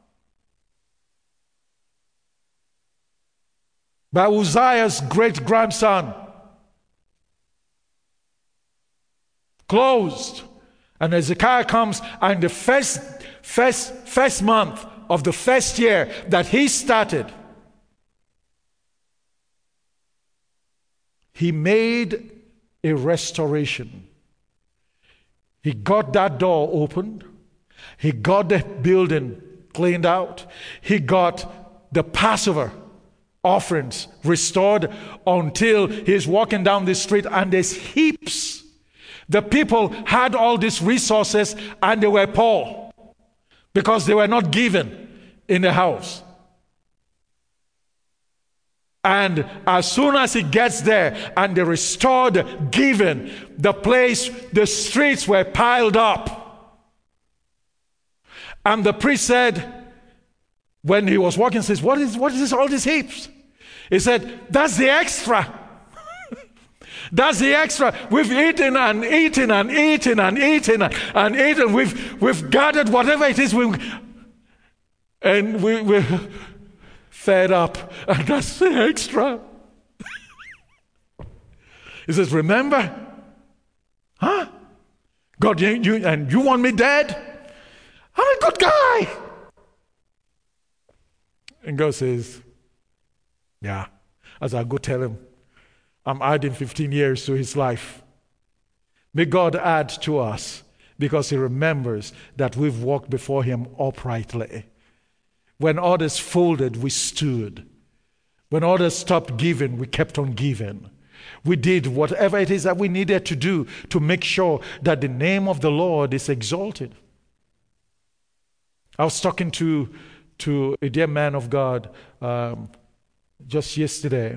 by Uzziah's great-grandson. Closed. And Hezekiah comes, and the first, first, first month of the first year that he started, he made a restoration. He got that door opened. He got the building cleaned out. He got the Passover offerings restored until he's walking down the street and there's heaps. The people had all these resources and they were poor because they were not given in the house. And as soon as he gets there and they restored giving, the place, the streets were piled up. And the priest said, when he was walking, says, what is, what is this, all these heaps? He said, that's the extra. That's the extra. We've eaten and eaten and eaten and eaten and, and eaten. We've, we've gathered whatever it is. We, and we, we're fed up. And that's the extra. He says, remember? Huh? God, you, you, and you want me dead? I'm a good guy. And God says, yeah. As I go tell him, I'm adding fifteen years to his life. May God add to us because he remembers that we've walked before him uprightly. When others folded, we stood. When others stopped giving, we kept on giving. We did whatever it is that we needed to do to make sure that the name of the Lord is exalted. I was talking to, to a dear man of God um, just yesterday.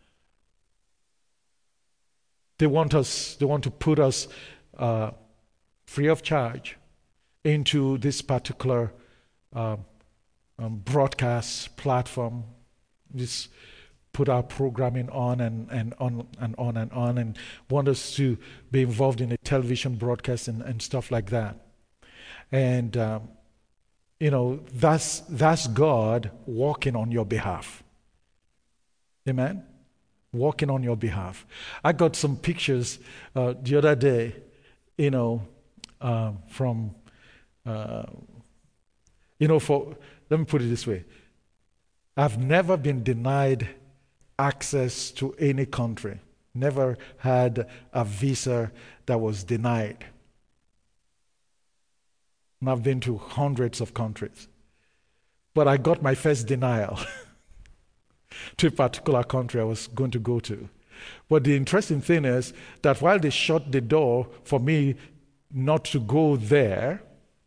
They want us, they want to put us uh, free of charge into this particular uh, um, broadcast platform. Just put our programming on and, and on and on and on, and want us to be involved in a television broadcast and, and stuff like that. And um, you know, that's that's God walking on your behalf. Amen. Walking on your behalf. I got some pictures uh, the other day, you know, uh, from, uh, you know, for, let me put it this way. I've never been denied access to any country. Never had a visa that was denied. And I've been to hundreds of countries. But I got my first denial to a particular country I was going to go to. But the interesting thing is that while they shut the door for me not to go there,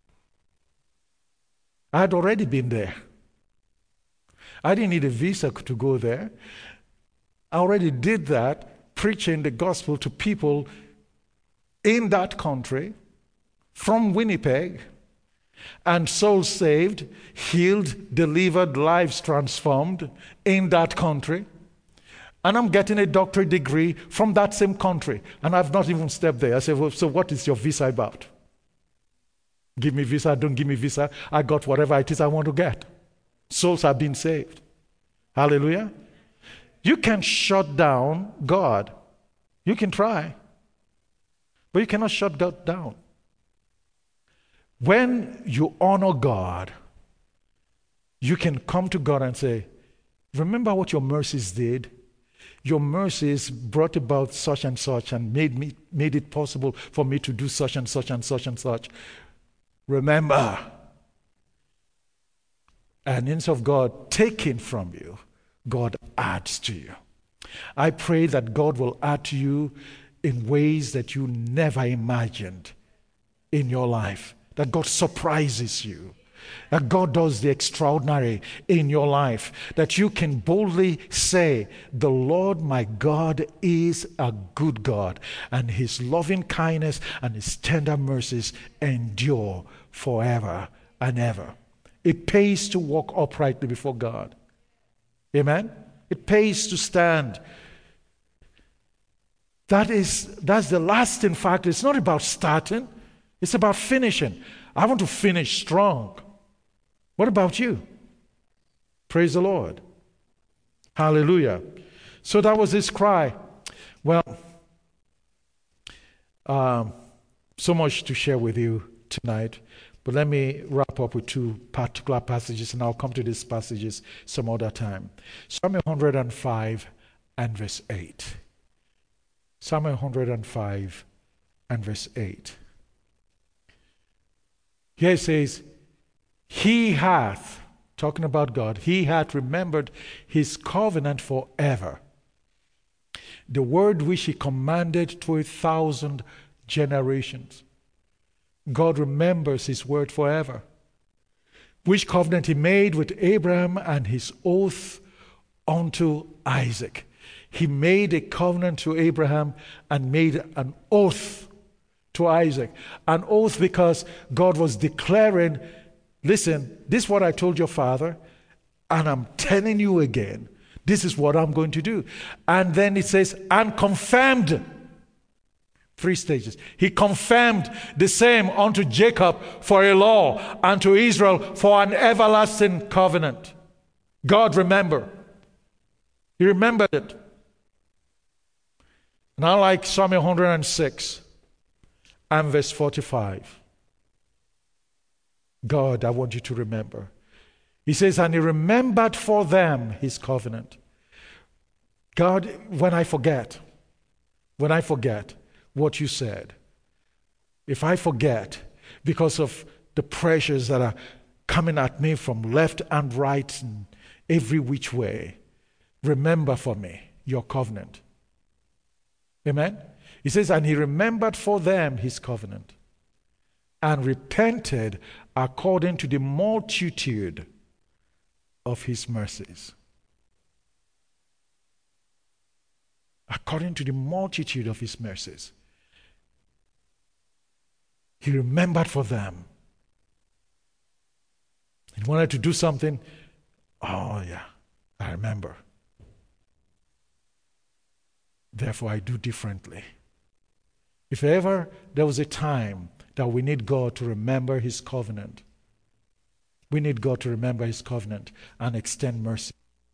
I had already been there. I didn't need a visa to go there. I already did that, preaching the gospel to people in that country, from Winnipeg, and souls saved, healed, delivered, lives transformed in that country. And I'm getting a doctorate degree from that same country. And I've not even stepped there. I said, well, so what is your visa about? Give me visa, don't give me visa. I got whatever it is I want to get. Souls are being saved. Hallelujah. You can shut down God. You can try. But you cannot shut God down. When you honor God, you can come to God and say, remember what your mercies did? Your mercies brought about such and such and made me made it possible for me to do such and such and such and such. remember. And instead of God taking from you, God adds to you. I pray that God will add to you in ways that you never imagined in your life. That God surprises you. That God does the extraordinary in your life. That you can boldly say, the Lord my God is a good God, and his loving kindness and his tender mercies endure forever and ever. It pays to walk uprightly before God. Amen? It pays to stand. That is, that's the lasting factor. It's not about starting. It's about finishing. I want to finish strong. What about you? Praise the Lord. Hallelujah. So that was his cry. Well, um, so much to share with you tonight. But let me wrap up with two particular passages, and I'll come to these passages some other time. Psalm one hundred five and verse eight. Psalm one hundred five and verse eight. Here it says, he hath, talking about God, he hath remembered his covenant forever, the word which he commanded to a thousand generations. God remembers his word forever, which covenant he made with Abraham and his oath unto Isaac. He made a covenant to Abraham and made an oath to Isaac. An oath because God was declaring, listen, this is what I told your father, and I'm telling you again, this is what I'm going to do. And then it says, and confirmed. Three stages. He confirmed the same unto Jacob for a law, and to Israel for an everlasting covenant. God remember. He remembered it. And I like Psalm one hundred six and verse forty-five. God, I want you to remember. He says, and he remembered for them his covenant. God, when I forget, when I forget, what you said, if I forget because of the pressures that are coming at me from left and right and every which way, remember for me your covenant. Amen? He says, and he remembered for them his covenant and repented according to the multitude of his mercies. According to the multitude of his mercies. He remembered for them. He wanted to do something. Oh, yeah, I remember. Therefore, I do differently. If ever there was a time that we need God to remember his covenant, we need God to remember his covenant and extend mercy.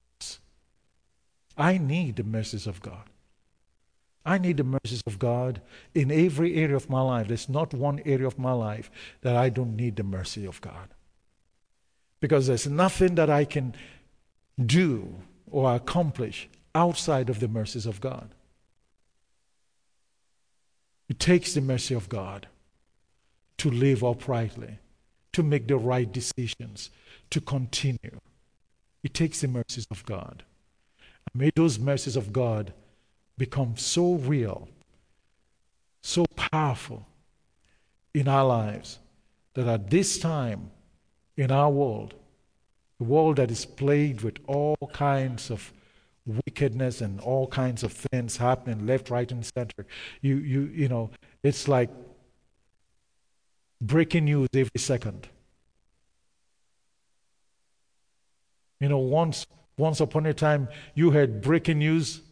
I need the mercies of God. I need the mercies of God in every area of my life. There's not one area of my life that I don't need the mercy of God. Because there's nothing that I can do or accomplish outside of the mercies of God. It takes the mercy of God to live uprightly, to make the right decisions, to continue. It takes the mercies of God. And may those mercies of God become so real, so powerful in our lives, that at this time in our world, the world that is plagued with all kinds of wickedness and all kinds of things happening left, right, and center, you you you know, it's like breaking news every second. You know, once once upon a time you heard breaking news.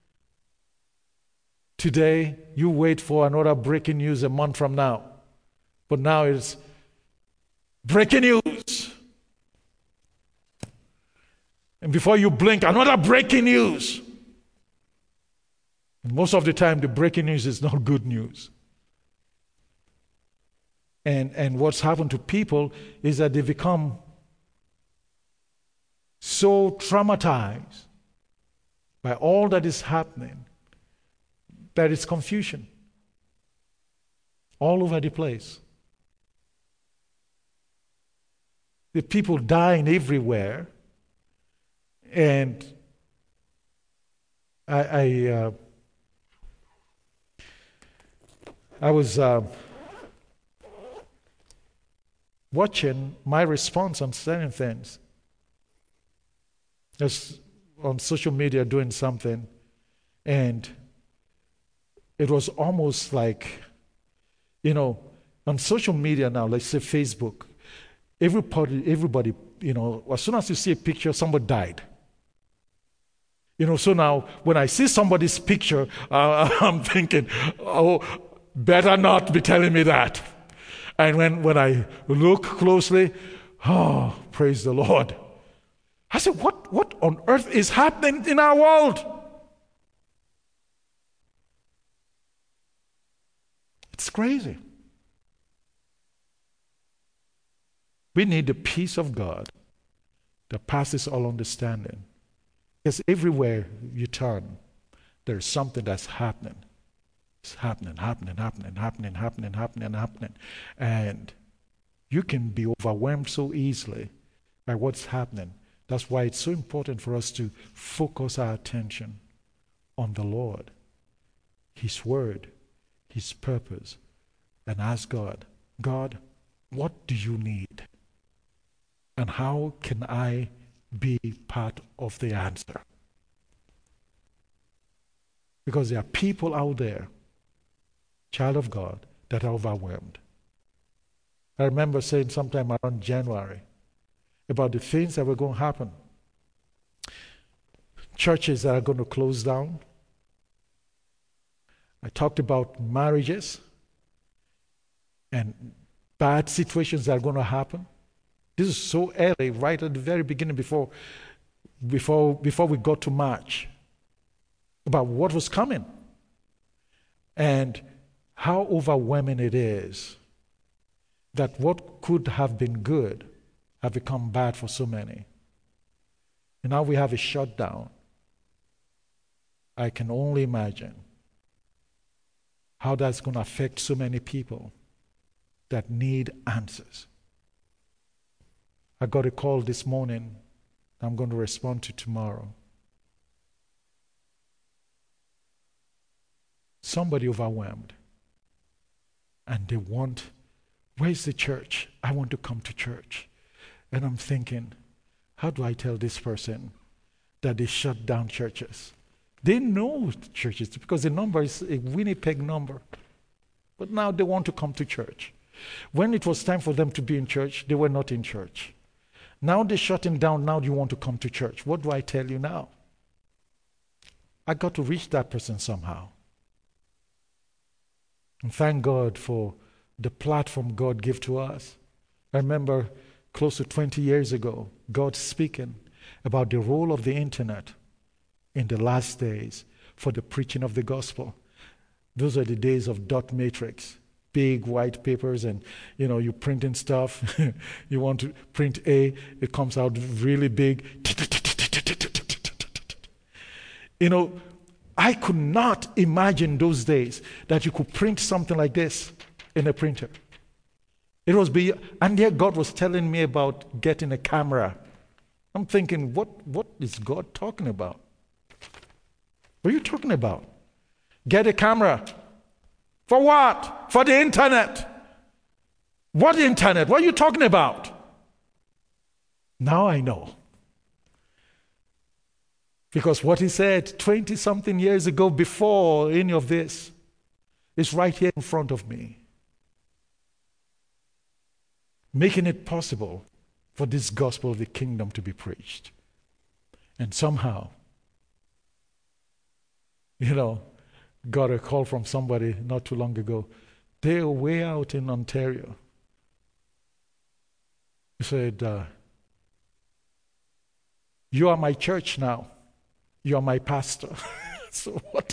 Today, you wait for another breaking news a month from now. But now it's breaking news. And before you blink, another breaking news. And most of the time, the breaking news is not good news. And, and what's happened to people is that they become so traumatized by all that is happening. There is confusion all over the place. the people dying everywhere. And I, I, uh, I was uh, watching my response on certain things. I was on social media doing something, and it was almost like, you know, on social media now, let's say Facebook, everybody, everybody, you know, as soon as you see a picture, somebody died. You know, so now when I see somebody's picture, uh, I'm thinking, oh, better not be telling me that. And when, when I look closely, oh, praise the Lord. I said, what, what on earth is happening in our world? It's crazy. We need the peace of God that passes all understanding. Because everywhere you turn, there's something that's happening. It's happening, happening, happening, happening, happening, happening, happening. And you can be overwhelmed so easily by what's happening. That's why it's so important for us to focus our attention on the Lord, His Word, His purpose, and ask God, God, what do you need? And how can I be part of the answer? Because there are people out there, child of God, that are overwhelmed. I remember saying sometime around January about the things that were going to happen. Churches that are going to close down. I talked about marriages and bad situations that are going to happen. This is so early, right at the very beginning, before, before, before we got to March, about what was coming and how overwhelming it is that what could have been good have become bad for so many. And now we have a shutdown. I can only imagine how that's going to affect so many people that need answers. I got a call this morning I'm going to respond to tomorrow. Somebody overwhelmed. And they want, where's the church? I want to come to church. And I'm thinking, how do I tell this person that they shut down churches? They know churches because the number is a Winnipeg number. But now they want to come to church. When it was time for them to be in church, they were not in church. Now they're shutting down, now you want to come to church. What do I tell you now? I got to reach that person somehow. And thank God for the platform God gave to us. I remember close to twenty years ago, God speaking about the role of the internet in the last days for the preaching of the gospel. Those are the days of dot matrix, big white papers, and you know, you're printing stuff. You want to print A, it comes out really big. You know, I could not imagine those days that you could print something like this in a printer. It was be, and yet God was telling me about getting a camera. I'm thinking, what, what is God talking about? What are you talking about? Get a camera. For what? For the internet. What internet? What are you talking about? Now I know. Because what he said twenty-something years ago before any of this is right here in front of me. Making it possible for this gospel of the kingdom to be preached. And somehow, you know, got a call from somebody not too long ago. They're way out in Ontario. He said, uh, you are my church now. You are my pastor. So what?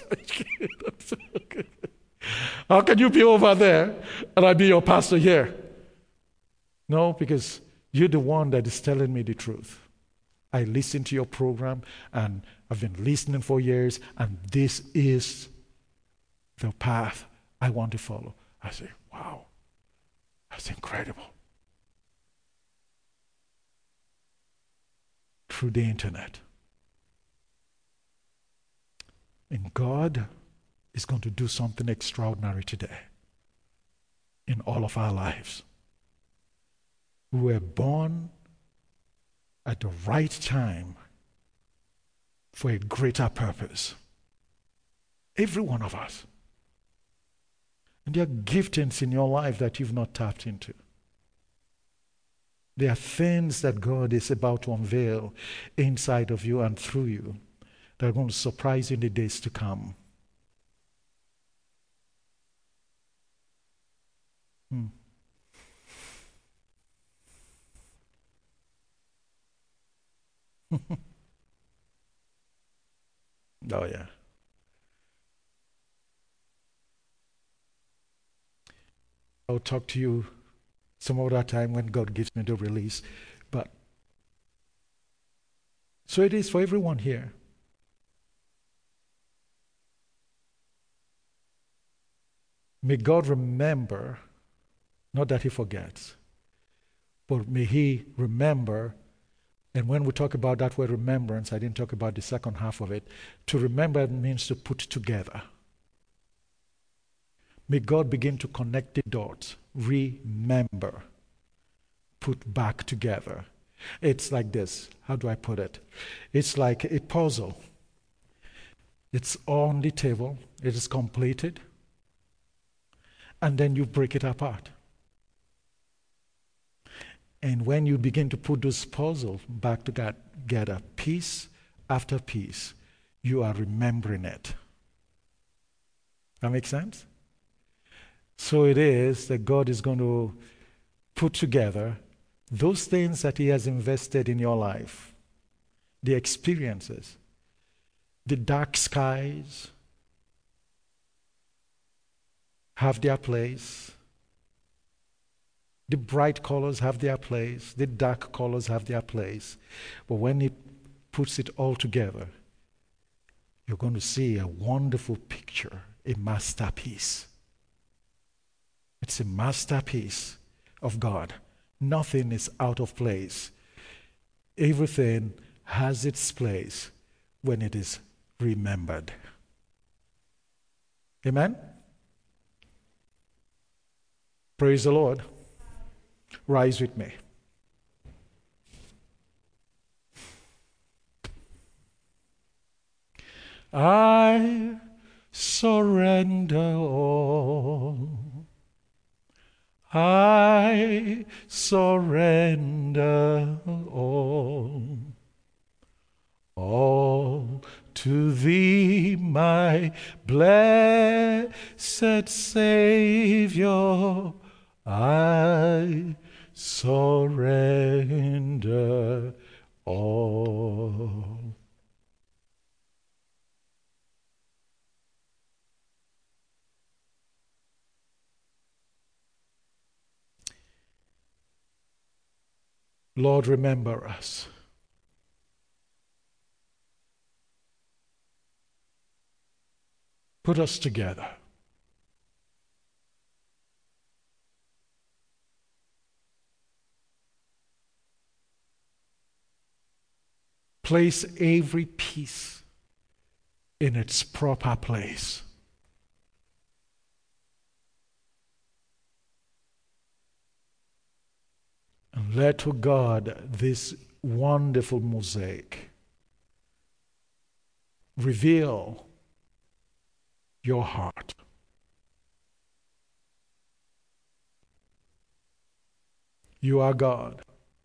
How can you be over there and I be your pastor here? No, because you're the one that is telling me the truth. I listen to your program and I've been listening for years, and this is the path I want to follow. I say, wow, that's incredible. through the internet. And God is going to do something extraordinary today in all of our lives. We were born at the right time for a greater purpose. Every one of us. And there are giftings in your life that you've not tapped into. There are things that God is about to unveil inside of you and through you that are going to surprise you in the days to come. Hmm. Oh, yeah. I'll talk to you some other time when God gives me the release. But so it is for everyone here. May God remember, not that He forgets, but may He remember. And when we talk about that word remembrance, I didn't talk about the second half of it. To remember means to put together. May God begin to connect the dots. Remember. Put back together. It's like this. How do I put it? It's like a puzzle. It's on the table. It is completed. And then you break it apart. And when you begin to put those puzzles back together, piece after piece, you are remembering it. That makes sense? So it is that God is going to put together those things that He has invested in your life, the experiences, the dark skies have their place. The bright colors have their place. The dark colors have their place. But when He puts it all together, you're going to see a wonderful picture, a masterpiece. It's a masterpiece of God. Nothing is out of place. Everything has its place when it is remembered. Amen? Praise the Lord. Rise with me. I surrender all. I surrender all. All to Thee, my blessed Savior, I surrender all. Lord, remember us. Put us together. Place every piece in its proper place. And let, to God, this wonderful mosaic reveal your heart. You are God.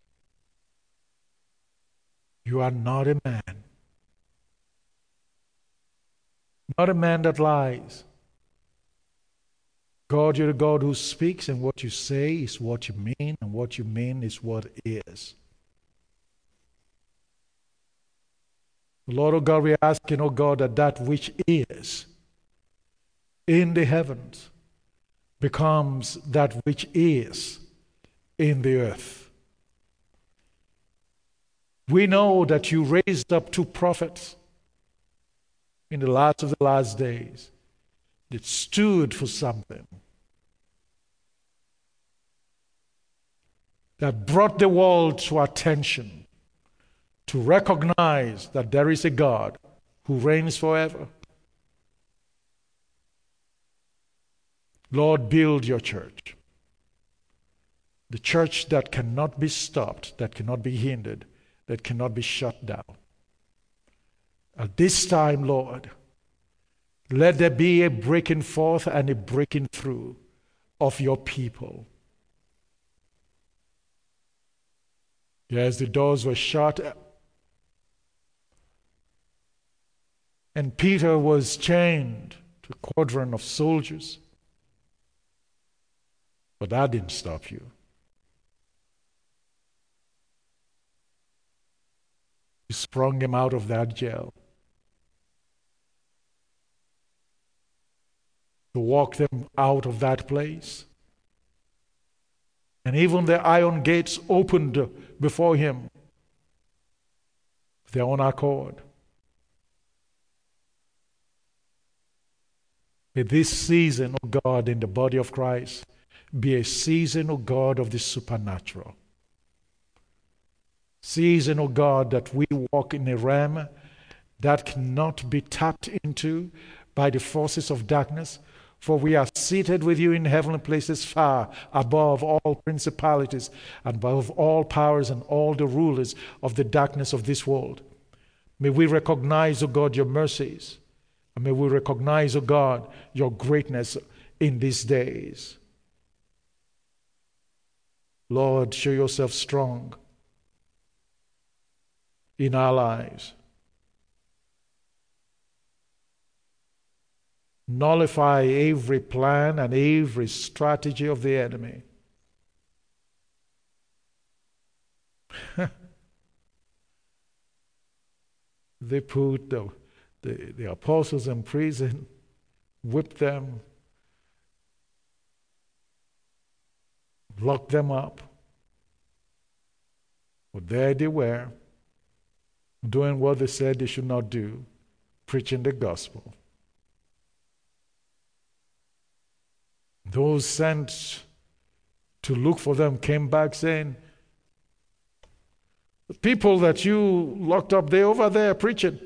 You are not a man. Not a man that lies. God, you're a God who speaks, and what you say is what you mean, and what you mean is what is. Lord, oh God, we are asking, oh God, that that which is in the heavens becomes that which is in the earth. We know that you raised up two prophets in the last of the last days that stood for something, that brought the world to attention to recognize that there is a God who reigns forever. Lord, build your church. The church that cannot be stopped, that cannot be hindered, that cannot be shut down. At this time, Lord, let there be a breaking forth and a breaking through of your people. Yes, the doors were shut, and Peter was chained to a quadrant of soldiers. But that didn't stop you. You sprung him out of that jail to walk them out of that place. And even the iron gates opened before him of their own accord. May this season, O God, in the body of Christ, be a season, O God, of the supernatural. Season, O God, that we walk in a realm that cannot be tapped into by the forces of darkness, for we are seated with you in heavenly places far above all principalities and above all powers and all the rulers of the darkness of this world. May we recognize, O God, your mercies, and may we recognize, O God, your greatness in these days. Lord, show yourself strong in our lives. Nullify every plan and every strategy of the enemy. They put the, the, the apostles in prison, whipped them, locked them up. But there they were, doing what they said they should not do, preaching the gospel. Those sent to look for them came back saying, the people that you locked up, they're over there preaching.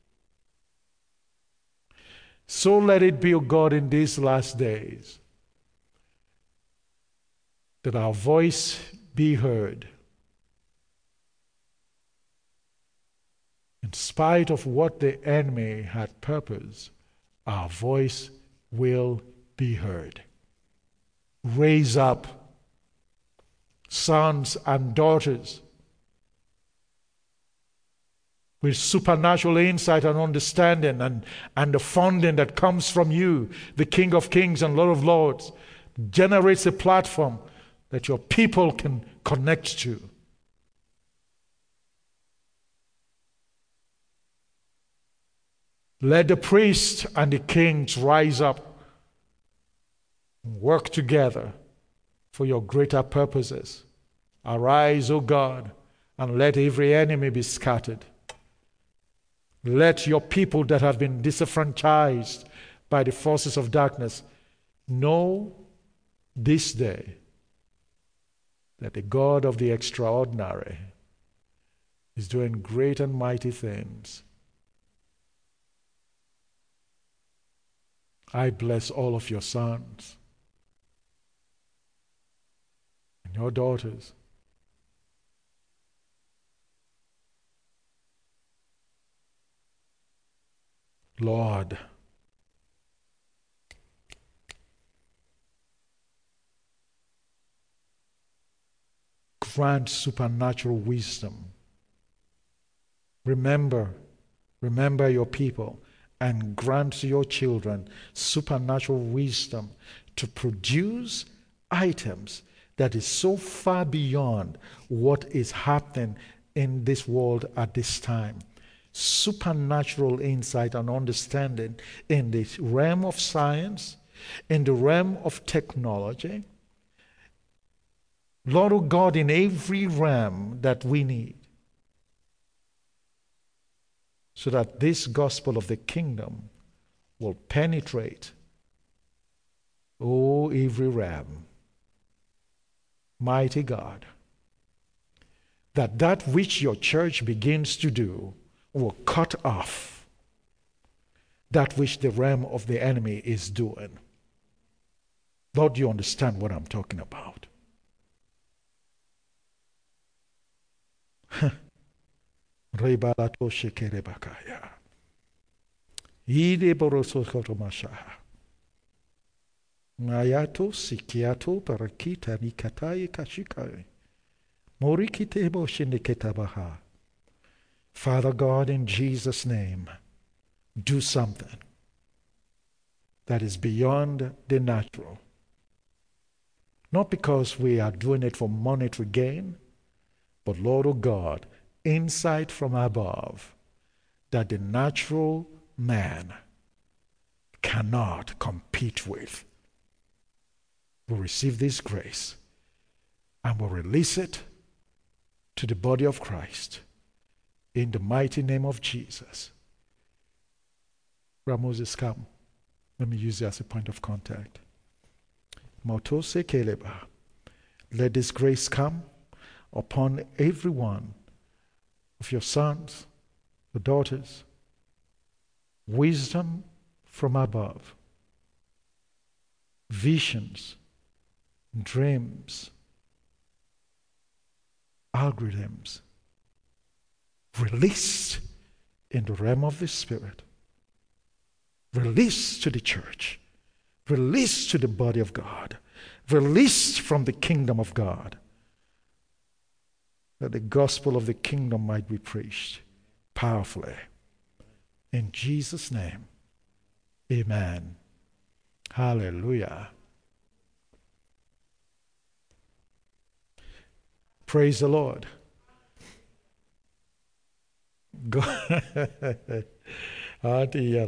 So let it be, O God, in these last days, that our voice be heard. In spite of what the enemy had purposed, our voice will be heard. Raise up sons and daughters with supernatural insight and understanding and, and the funding that comes from you, the King of Kings and Lord of Lords, generates a platform that your people can connect to. Let the priests and the kings rise up and work together for your greater purposes. Arise, O God, and let every enemy be scattered. Let your people that have been disenfranchised by the forces of darkness know this day that the God of the extraordinary is doing great and mighty things. I bless all of your sons and your daughters. Lord, grant supernatural wisdom. Remember, remember your people and grant your children supernatural wisdom to produce items that is so far beyond what is happening in this world at this time. Supernatural insight and understanding in the realm of science, in the realm of technology. Lord, oh God, in every realm that we need, so that this gospel of the kingdom will penetrate, oh, every realm. Mighty God, that that which your church begins to do will cut off that which the realm of the enemy is doing. Lord, you understand what I'm talking about. Rebalato shekerebakaya. Ide borosokotomasha. Mayato sikiato parakita nikatai kashikai. Morikitebo shiniketabaha. Father God, in Jesus' name, do something that is beyond the natural. Not because we are doing it for monetary gain, but Lord, oh God, insight from above that the natural man cannot compete with. We'll receive this grace and we'll release it to the body of Christ in the mighty name of Jesus. Moses, come. Let me use you as a point of contact. Motose Keleba. Let this grace come upon every one of your sons, your daughters. Wisdom from above. Visions, dreams, algorithms released in the realm of the Spirit. Released to the church, released to the body of God, released from the kingdom of God, that the gospel of the kingdom might be preached powerfully. In Jesus' name, amen. Hallelujah. Praise the Lord. God. You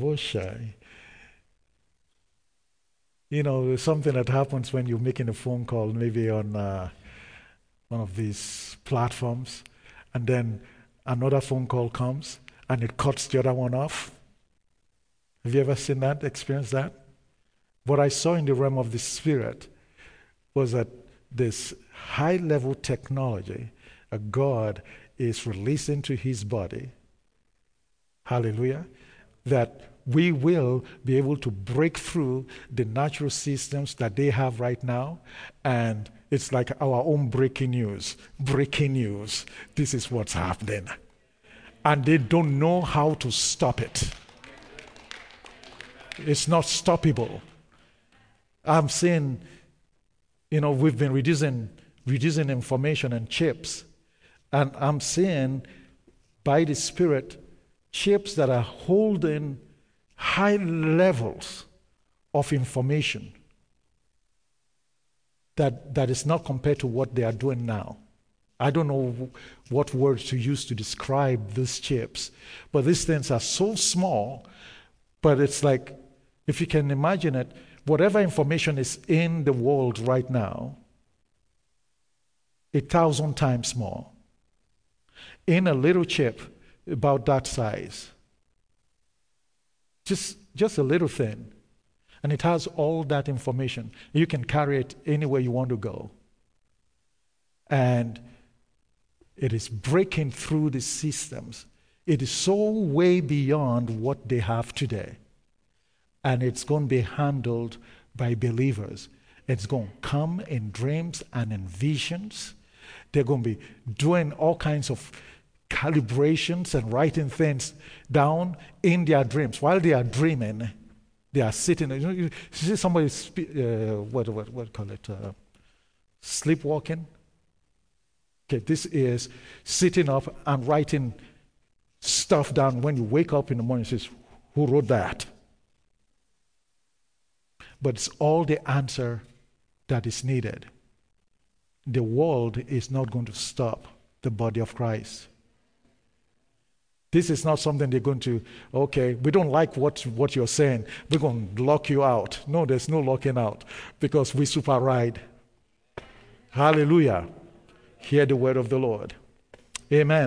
know, there's something that happens when you're making a phone call, maybe on uh, one of these platforms, and then another phone call comes and it cuts the other one off. Have you ever seen that, experienced that? What I saw in the realm of the Spirit was that this high-level technology a God is releasing to his body, hallelujah, that we will be able to break through the natural systems that they have right now. And it's like our own breaking news. Breaking news. This is what's happening. And they don't know how to stop it. It's not stoppable. I'm saying, you know, we've been reducing, reducing information and chips. And I'm saying, by the Spirit, chips that are holding high levels of information that, that is not compared to what they are doing now. I don't know what words to use to describe these chips, but these things are so small, but it's like, if you can imagine it, whatever information is in the world right now, a thousand times more, in a little chip about that size. Just, just a little thing. And it has all that information. You can carry it anywhere you want to go. And it is breaking through the systems. It is so way beyond what they have today. And it's going to be handled by believers. It's going to come in dreams and in visions. They're going to be doing all kinds of calibrations and writing things down in their dreams. While they are dreaming, they are sitting. You know, you see somebody, uh, what, what, what call it, uh, sleepwalking? Okay, this is sitting up and writing stuff down. When you wake up in the morning, it says, who wrote that? But it's all the answer that is needed. The world is not going to stop the body of Christ. This is not something they're going to, okay, we don't like what, what you're saying. We're going to lock you out. No, there's no locking out because we super ride. Hallelujah. Hear the word of the Lord. Amen.